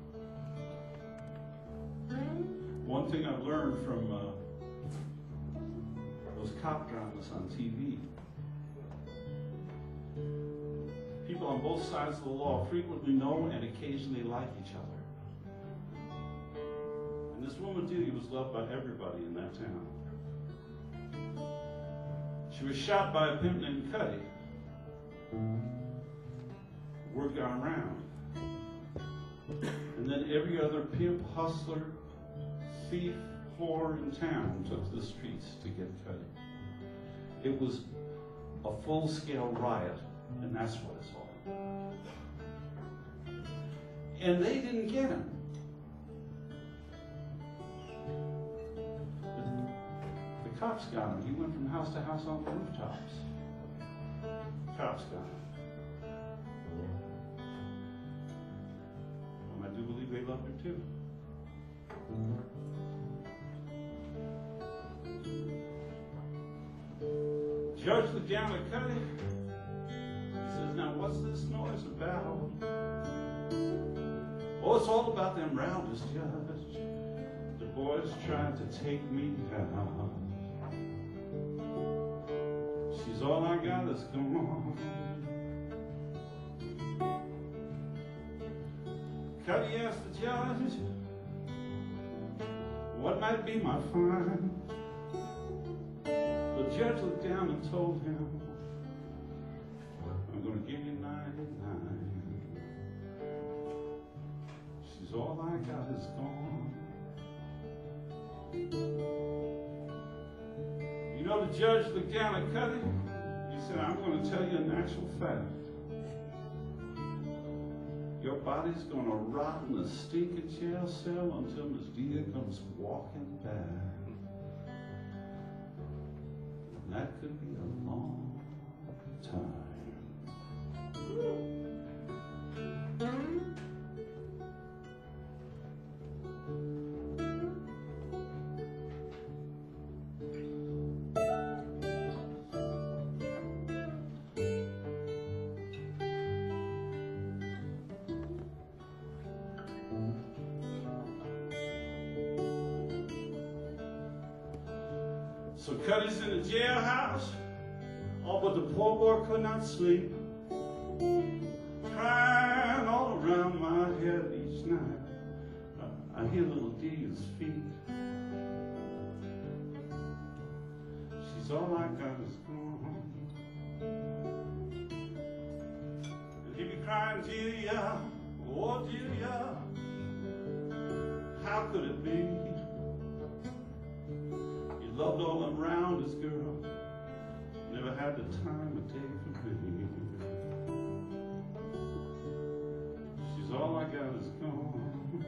One thing I've learned from those cop dramas on TV, people on both sides of the law frequently know and occasionally like each other. And this woman, Dee, was loved by everybody in that town. She was shot by a pimp named Cuddy. Word got around. And then every other pimp, hustler, thief, whore in town took to the streets to get Cuddy. It was a full-scale riot, and that's what it's all about. And they didn't get him. The cops got him. He went from house to house on the rooftops. Cops got him. And I do believe they loved her too. Judge looked down at Cuddy. He says, now what's this noise about? Oh, it's all about them rounders, Judge. The boys trying to take me down. She's all I got is gone. Cuddy asked the judge, what might be my fine? The judge looked down and told him, I'm going to give you 99. She's all I got is gone. You know, the judge looked down at Cuddy. He said, I'm going to tell you an actual fact. Your body's going to rot in a stinking jail cell until Miss Dia comes walking back. And that could be a long time. So Cuddy's in the jailhouse, all but the poor boy could not sleep, crying all around my head each night. I hear little Dia's feet. She's all I got is gone. And he'd be crying, Dia, oh Dia, how could it be? Loved all them rounders, girl. Never had the time of day for me. She's all I got is gone.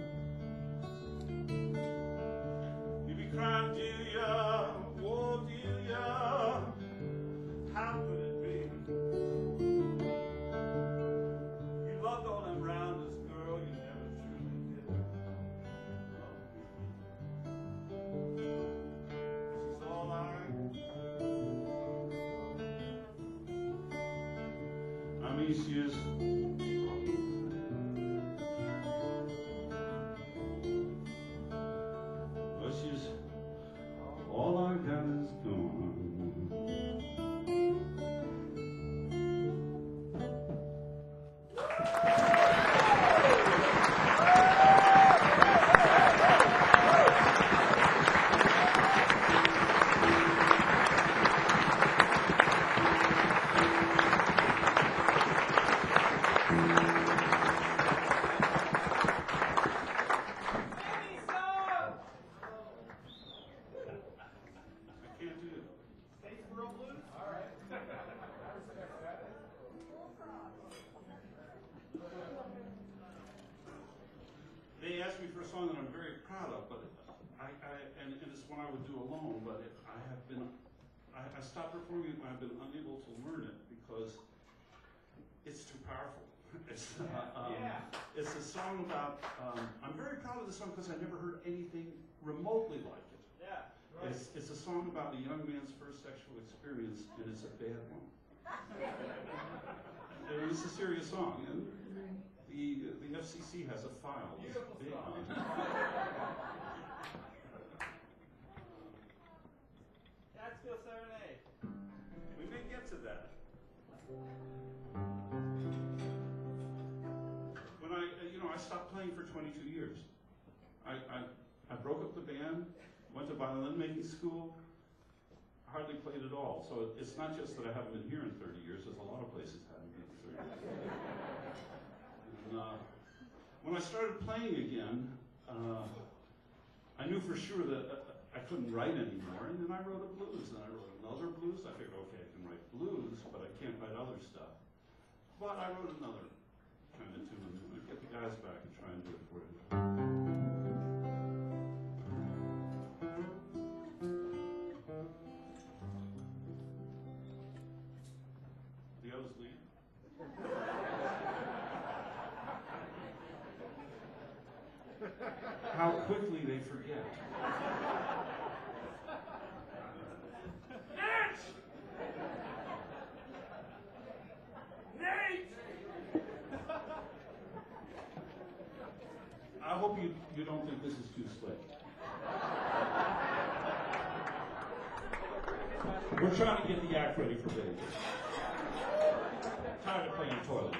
You be crying, Delia, oh Delia, how could it be? You loved all them rounders, girl. You never truly did. She is well, she's all I got is gone. They asked me for a song that I'm very proud of, but and it's one I would do alone. But I stopped performing it when I've been unable to learn it because it's too powerful. It's a song about. I'm very proud of the song because I never heard anything remotely like it. Yeah, right. It's a song about a young man's first sexual experience, and it's a bad one. And it's a serious song, and the FCC has a file that's big on it. Catskill Serenade. We may get to that. When I stopped playing for 22 years. I broke up the band, went to violin making school, hardly played at all. So it's not just that I haven't been here in 30 years, there's a lot of places I haven't been in 30 years. And, when I started playing again, I knew for sure that I couldn't write anymore, and then I wrote a blues, and I wrote another blues. I figured, okay, I can write blues, but I can't write other stuff. But I wrote another kind of tune, and I'll get the guys back and try and do it for you. The others leave. how quickly they forget. Nate! Nate! I hope you don't think this is too slick. We're trying to get the act ready for Vegas. Tired of playing toilets.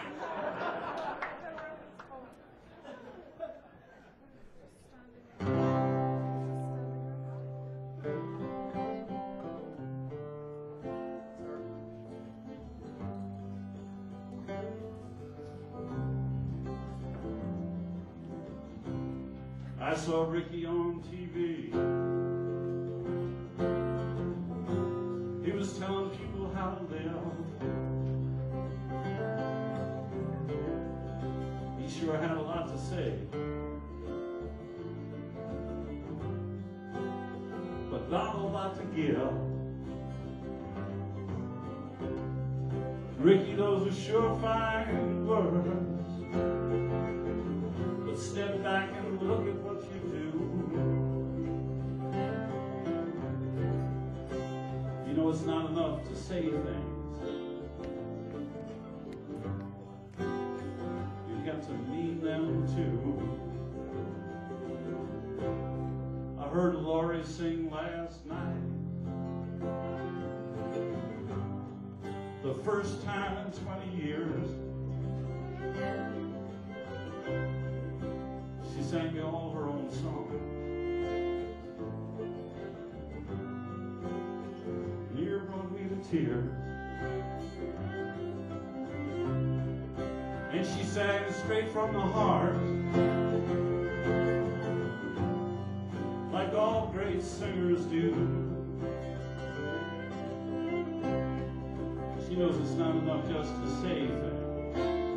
I saw Ricky on TV. He was telling people how to live. He sure had a lot to say, but not a lot to give. Ricky knows a surefire words, but step back and look at what you do. You know it's not enough to say things. You've got to mean them too. I heard Laurie sing last night. The first time in 20 years. She sang me all her own songs. Near brought me to tears. And she sang straight from the heart, like all great singers do. She knows it's not enough just to say things.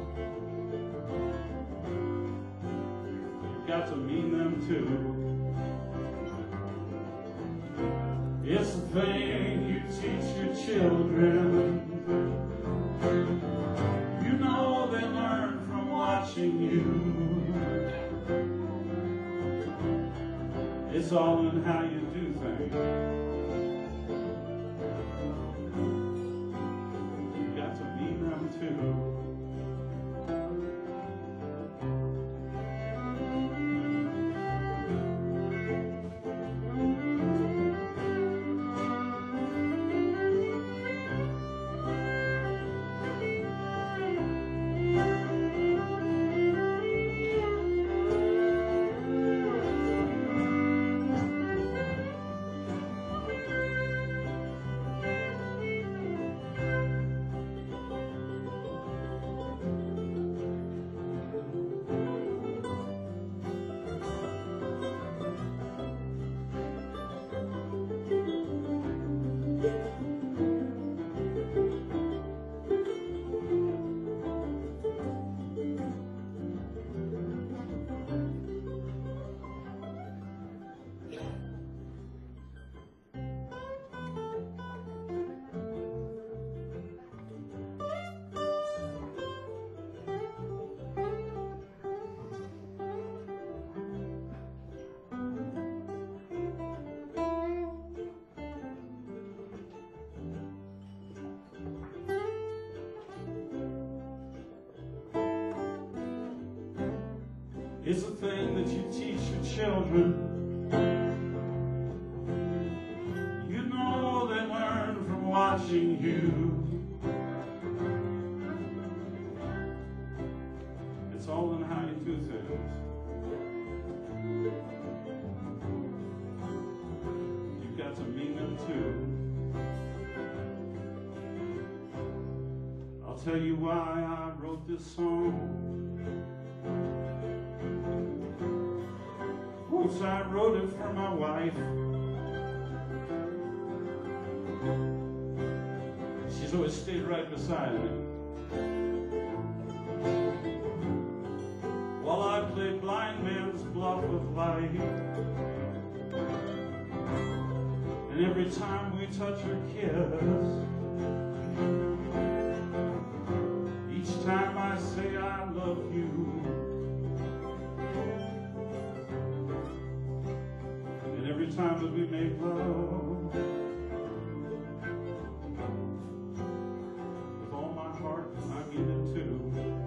You've got to mean them too. It's the thing you teach your children. You know they learn from watching you. It's all in how you do things. You've got to mean them too. It's a thing that you teach your children. You know they learn from watching you. It's all in how you do things. You've got to mean them too. I'll tell you why I wrote this song. I wrote it for my wife. She's always stayed right beside me while I played blind man's bluff with life. And every time we touch or kiss, each time I say I love you, every time that we make love. With all my heart, I mean it too.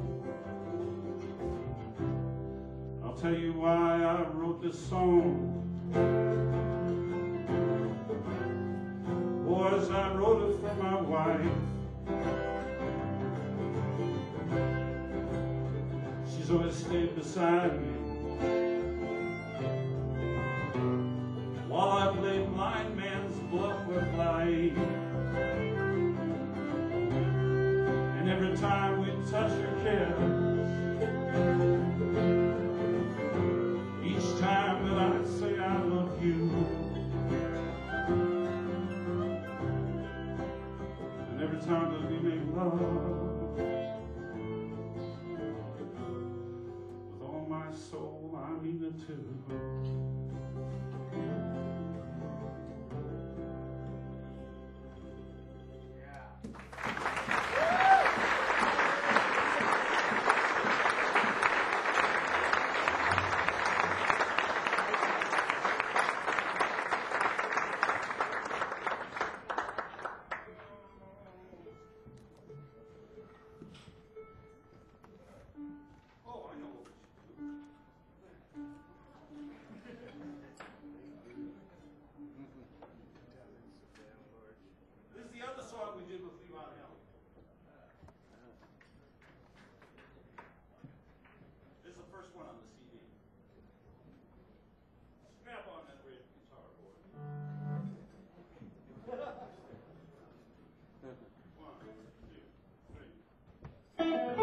I'll tell you why I wrote this song. Boys, I wrote it for my wife. She's always stayed beside me while I played blind man's bluff with life. And every time we touch her kiss, each time that I say I love you, and every time that we make love, with all my soul I mean it too. This is the other song we did with Levon Helm. This is the first one on the CD. Strap on that red guitar, boy. 1, 2, 3.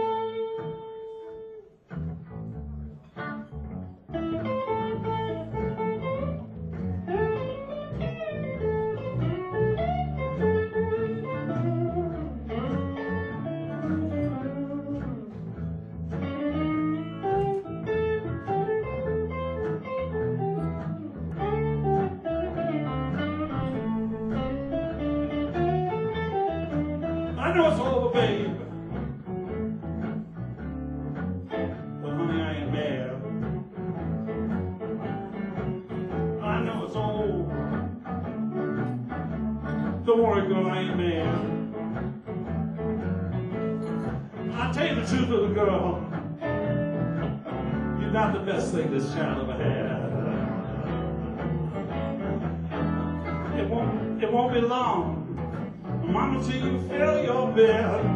I know it's over, babe, but honey, I ain't mad. I know it's over. Don't worry, girl, I ain't mad. I'll tell you the truth, little girl. You're not the best thing this child ever had. It won't be long, Mama, till you fill your bed.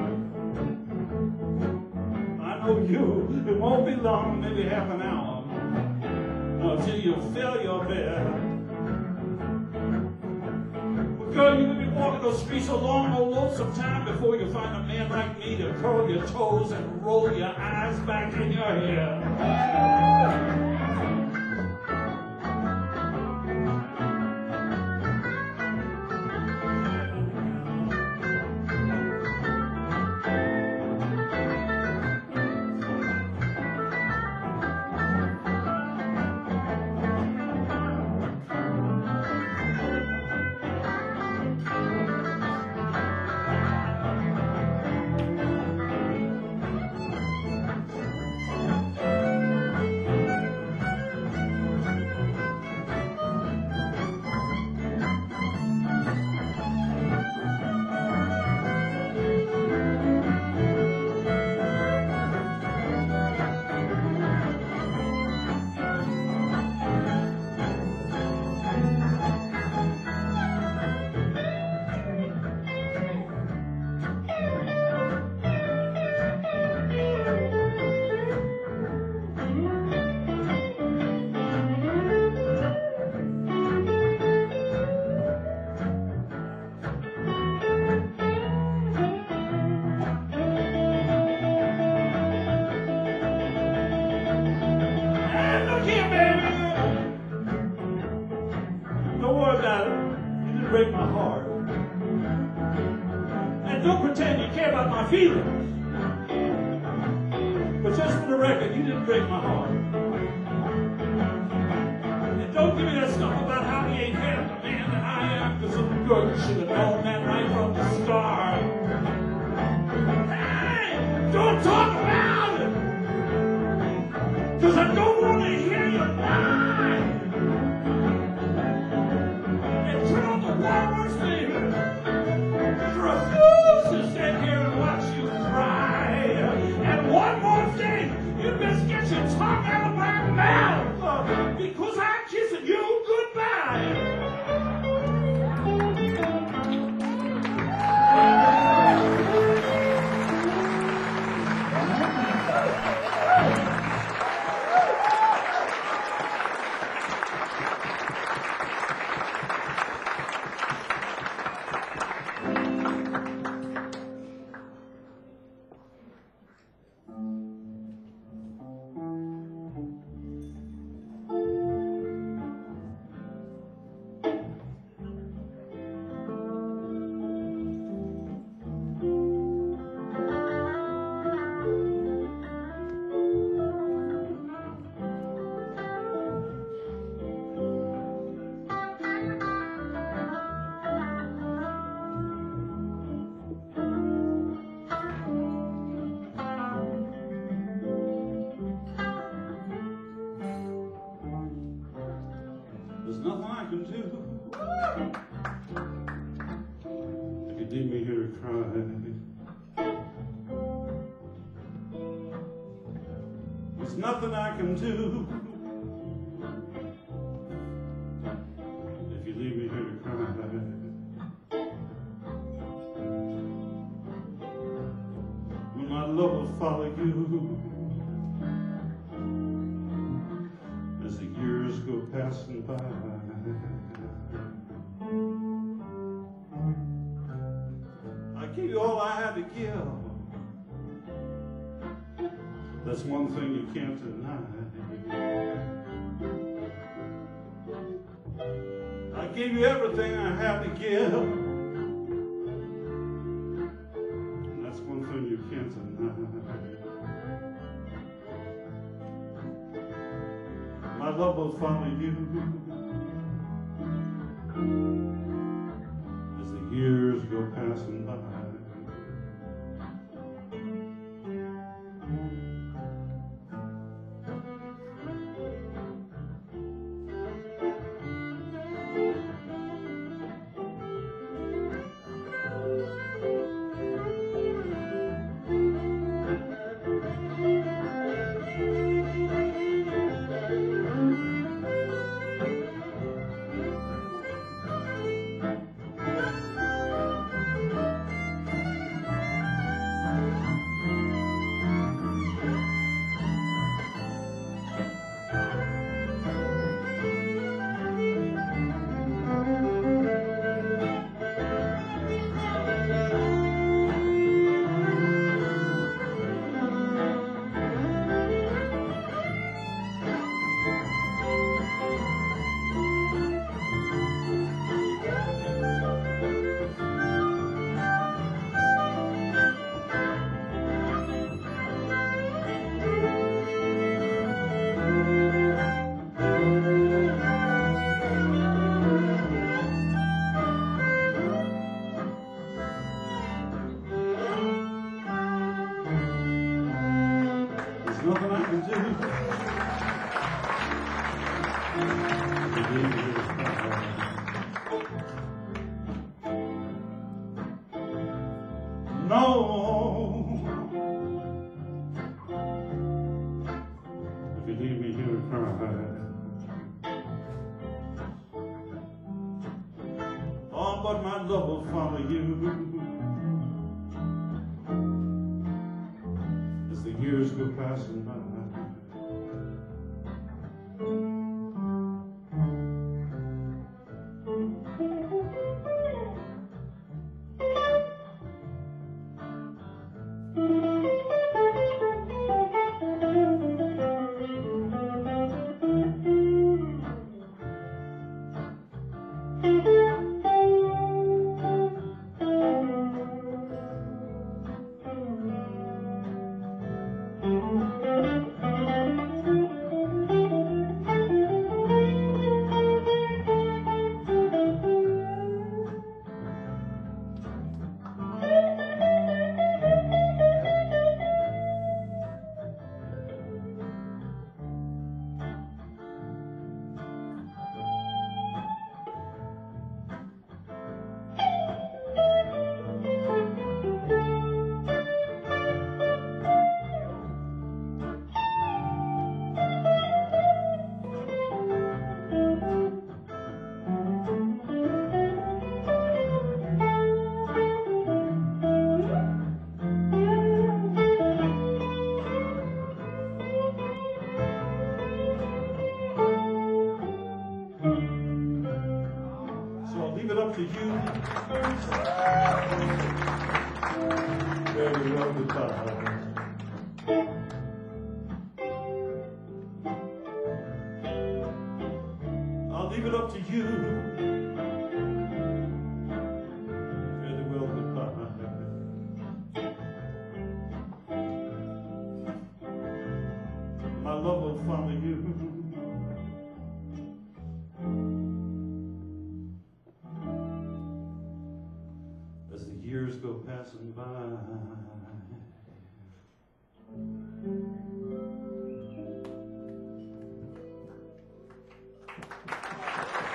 I know you. It won't be long, maybe half an hour, till you fill your bed. But girl, you can be walking those streets a long, old lonesome time before you find a man like me to curl your toes and roll your eyes back in your hair. Break my heart. And don't pretend you care about my feelings. But just for the record, you didn't break my heart. And don't give me that stuff about how he ain't half the man that I am, because little girl, you should have known that right from the start. Hey! Don't talk about it! Because I don't want to hear you lie! There's nothing I can do if you leave me here to cry. There's nothing I can do if you leave me here to cry. My love will follow you as the years go passing by. I gave you all I had to give. That's one thing you can't deny. I gave you everything I had to give. One thing you can't deny. My love will follow you as the years go passing by. Nothing I can do. No. If you leave me here to cry. Oh, but my love will follow you as the years go passing by. Leave it up to you. Very well goodbye. I'll leave it up to you. Very well goodbye. My love will follow you. Years go passing by.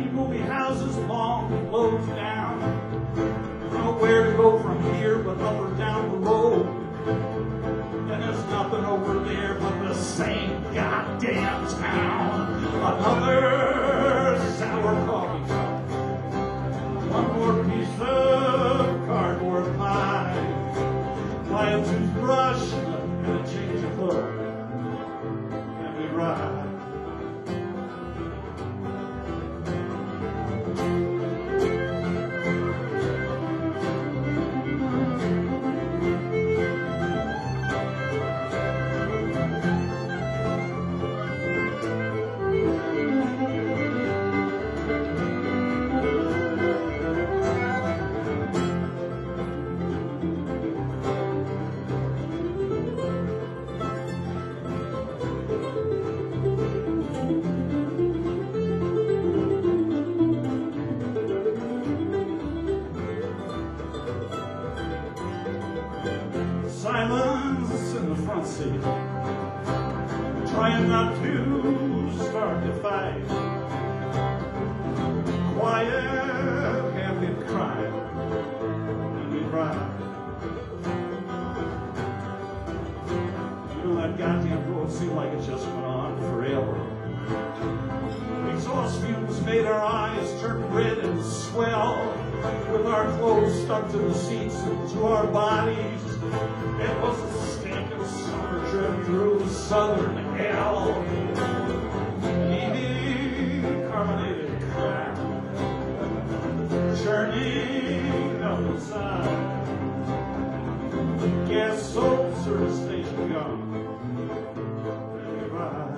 empty movie houses long closed down. Nowhere to go from here but up or down the road. And there's nothing over there but the same goddamn town. Another sour coffee cup. One more piece of cardboard pie. Buy a toothbrush and a change of clothes. And we ride. Silence in the front seat, trying not to start the fight. Quiet, happy crying, and we ride. You know, that goddamn road seemed like it just went on forever. Exhaust fumes made our eyes turn red and swell. With our clothes stuck to the seats and to our bodies, it was a stinking summer trip through southern hell. Leaving carbonated crap, churning up the side. Gas soap service station gone. And we ride.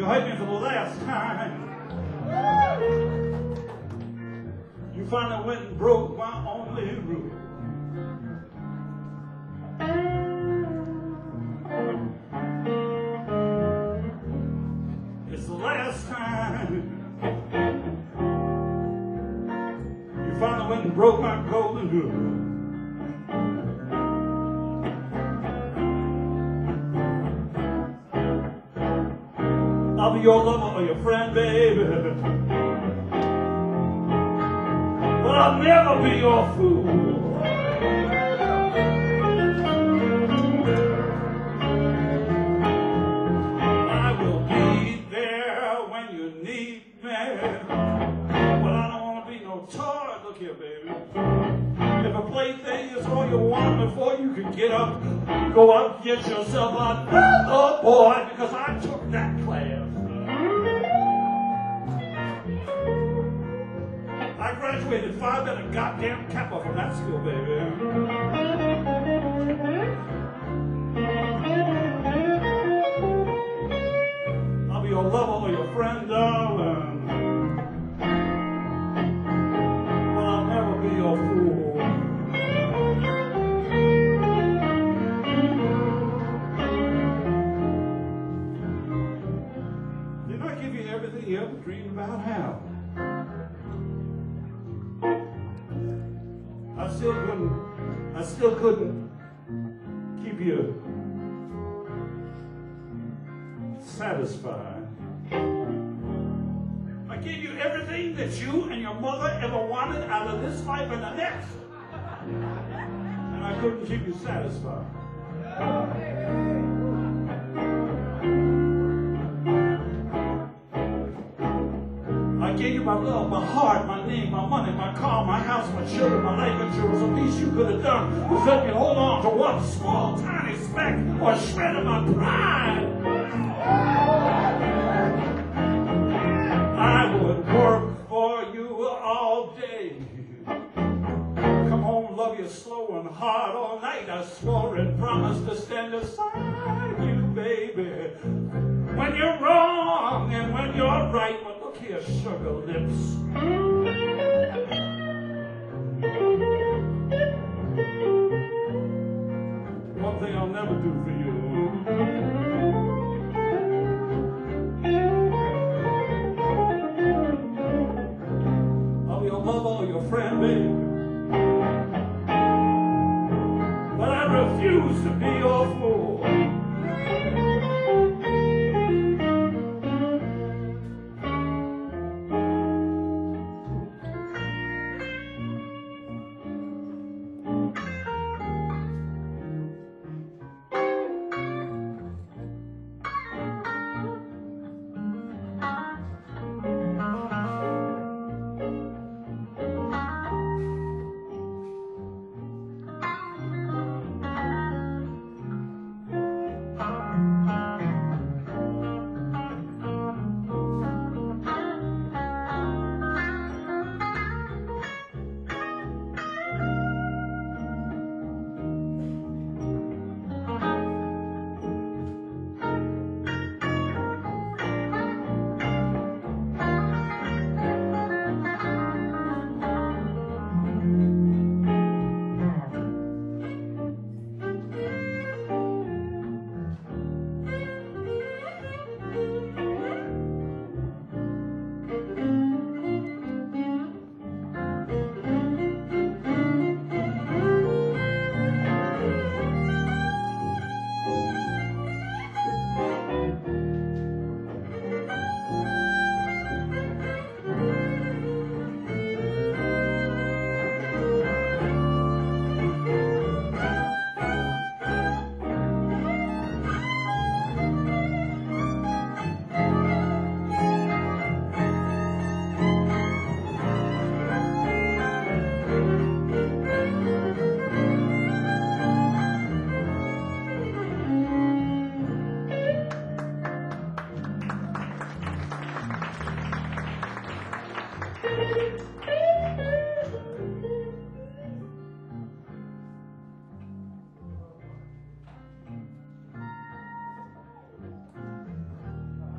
You hurt me for the last time. You finally went and broke my only rule. It's the last time. You finally went and broke my golden rule. I'll be your lover or your friend, baby, but I'll never be your fool. I will be there when you need me, but I don't want to be no toy. Look here, baby. If a plaything is all you want before you can get up, go out and get yourself another boy, because I took that class. I graduated 5 at a goddamn Kappa from that school, baby. I'll be your lover or your friend, darling, but I'll never be your fool. Did I give you everything you ever dreamed about? How? I still couldn't keep you satisfied. I gave you everything that you and your mother ever wanted out of this life and the next, and I couldn't keep you satisfied. I gave you my love, my heart, my name, my money, my car, my house, my children, my life insurance. The least you could have done was let me hold on to one small, tiny speck or shred of my pride. I would work for you all day. Come home, love you slow and hard all night. I swore and promised to stand beside you, baby, when you're wrong and when you're right. But look here, sugar lips. One thing I'll never do for you. I'll be your lover or your friend, baby, but I refuse to be your fool.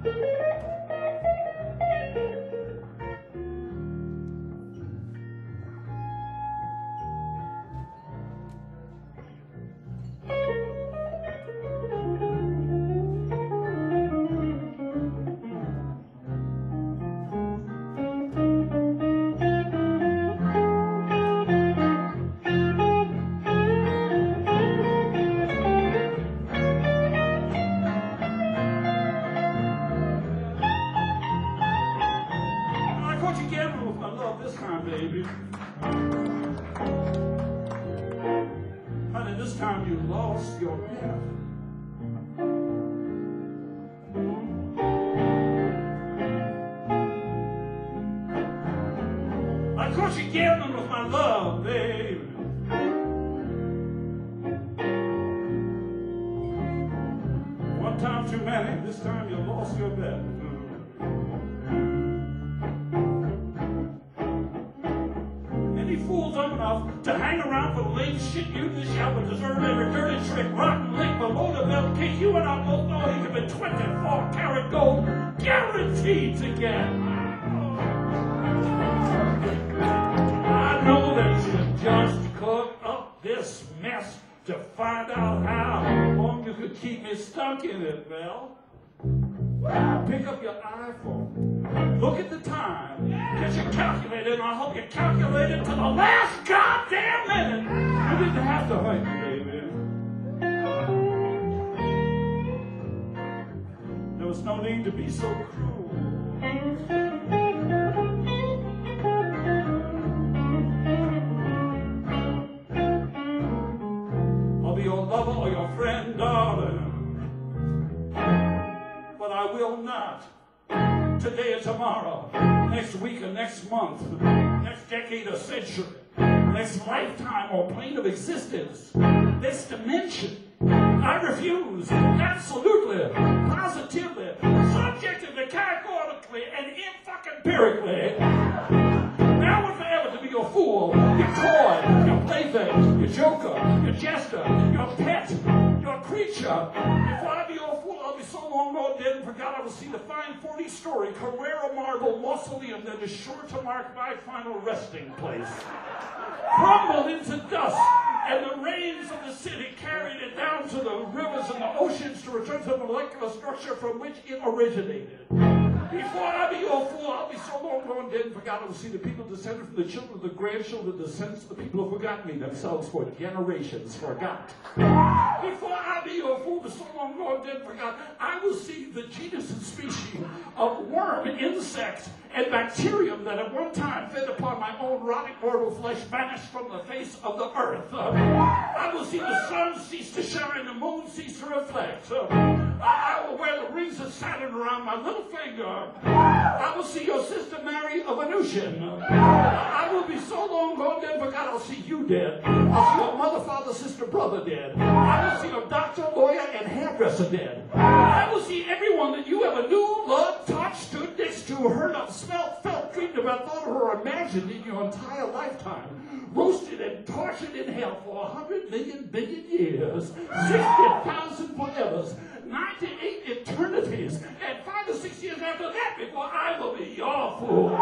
I caught you gambling with my love this time, baby. Honey, this time you lost your bet. I caught you gambling with my love, baby. One time too many, this time you lost your bet. Any fool dumb enough to hang around for the lame shit you dish out would deserve every dirty trick, rotten lick below the belt kick. You and I both know he can be 24-karat gold, guaranteed to get. I know that you just cooked up this mess to find out how long you could keep me stuck in it, Belle. Pick up your iPhone, look at the time, get your calculator, and I hope you calculate it to the last goddamn minute. You didn't have to hurt me, baby. There was no need to be so cruel. I'll be your lover or your friend, darling. But I will not, today or tomorrow, next week or next month, next decade or century, next lifetime or plane of existence, this dimension. I refuse, absolutely, positively, subjectively, categorically, and empirically, now and forever to be your fool, your toy, your plaything, your joker, your jester, your pet, your creature. If I be your fool, I'll be so long gone dead and forgot I will see the fine 40-story Carrera marble mausoleum that is sure to mark my final resting place. Crumbled into dust, and the rains of the city carried it down to the rivers and the oceans to return to the molecular structure from which it originated. Before I be your fool, I'll be so long gone dead and forgot I will see the people descended from the children, the grandchildren, the descendants of the people who forgot me themselves for generations forgot. Before I be your fool, be so long gone dead and forgot, I will see the genus and species of worm, insect, and bacterium that at one time fed upon my own rotting mortal flesh vanished from the face of the earth. I will see the sun cease to shine, the moon cease to reflect. I will wear the rings of Saturn around my little finger. I will see your sister marry a Venusian. I will be so long gone dead forgot I'll see you dead. I'll see your mother, father, sister, brother dead. I will see your doctor, lawyer, and hairdresser dead. I will see everyone that you ever knew, loved, touched, stood next to, heard of, smelt, felt, dreamed about, thought of, or imagined in your entire lifetime. Roasted and tortured in hell for 100 million billion years, 60,000 forevers, 98 eternities, and 5 to 6 years after that before I will be your fool.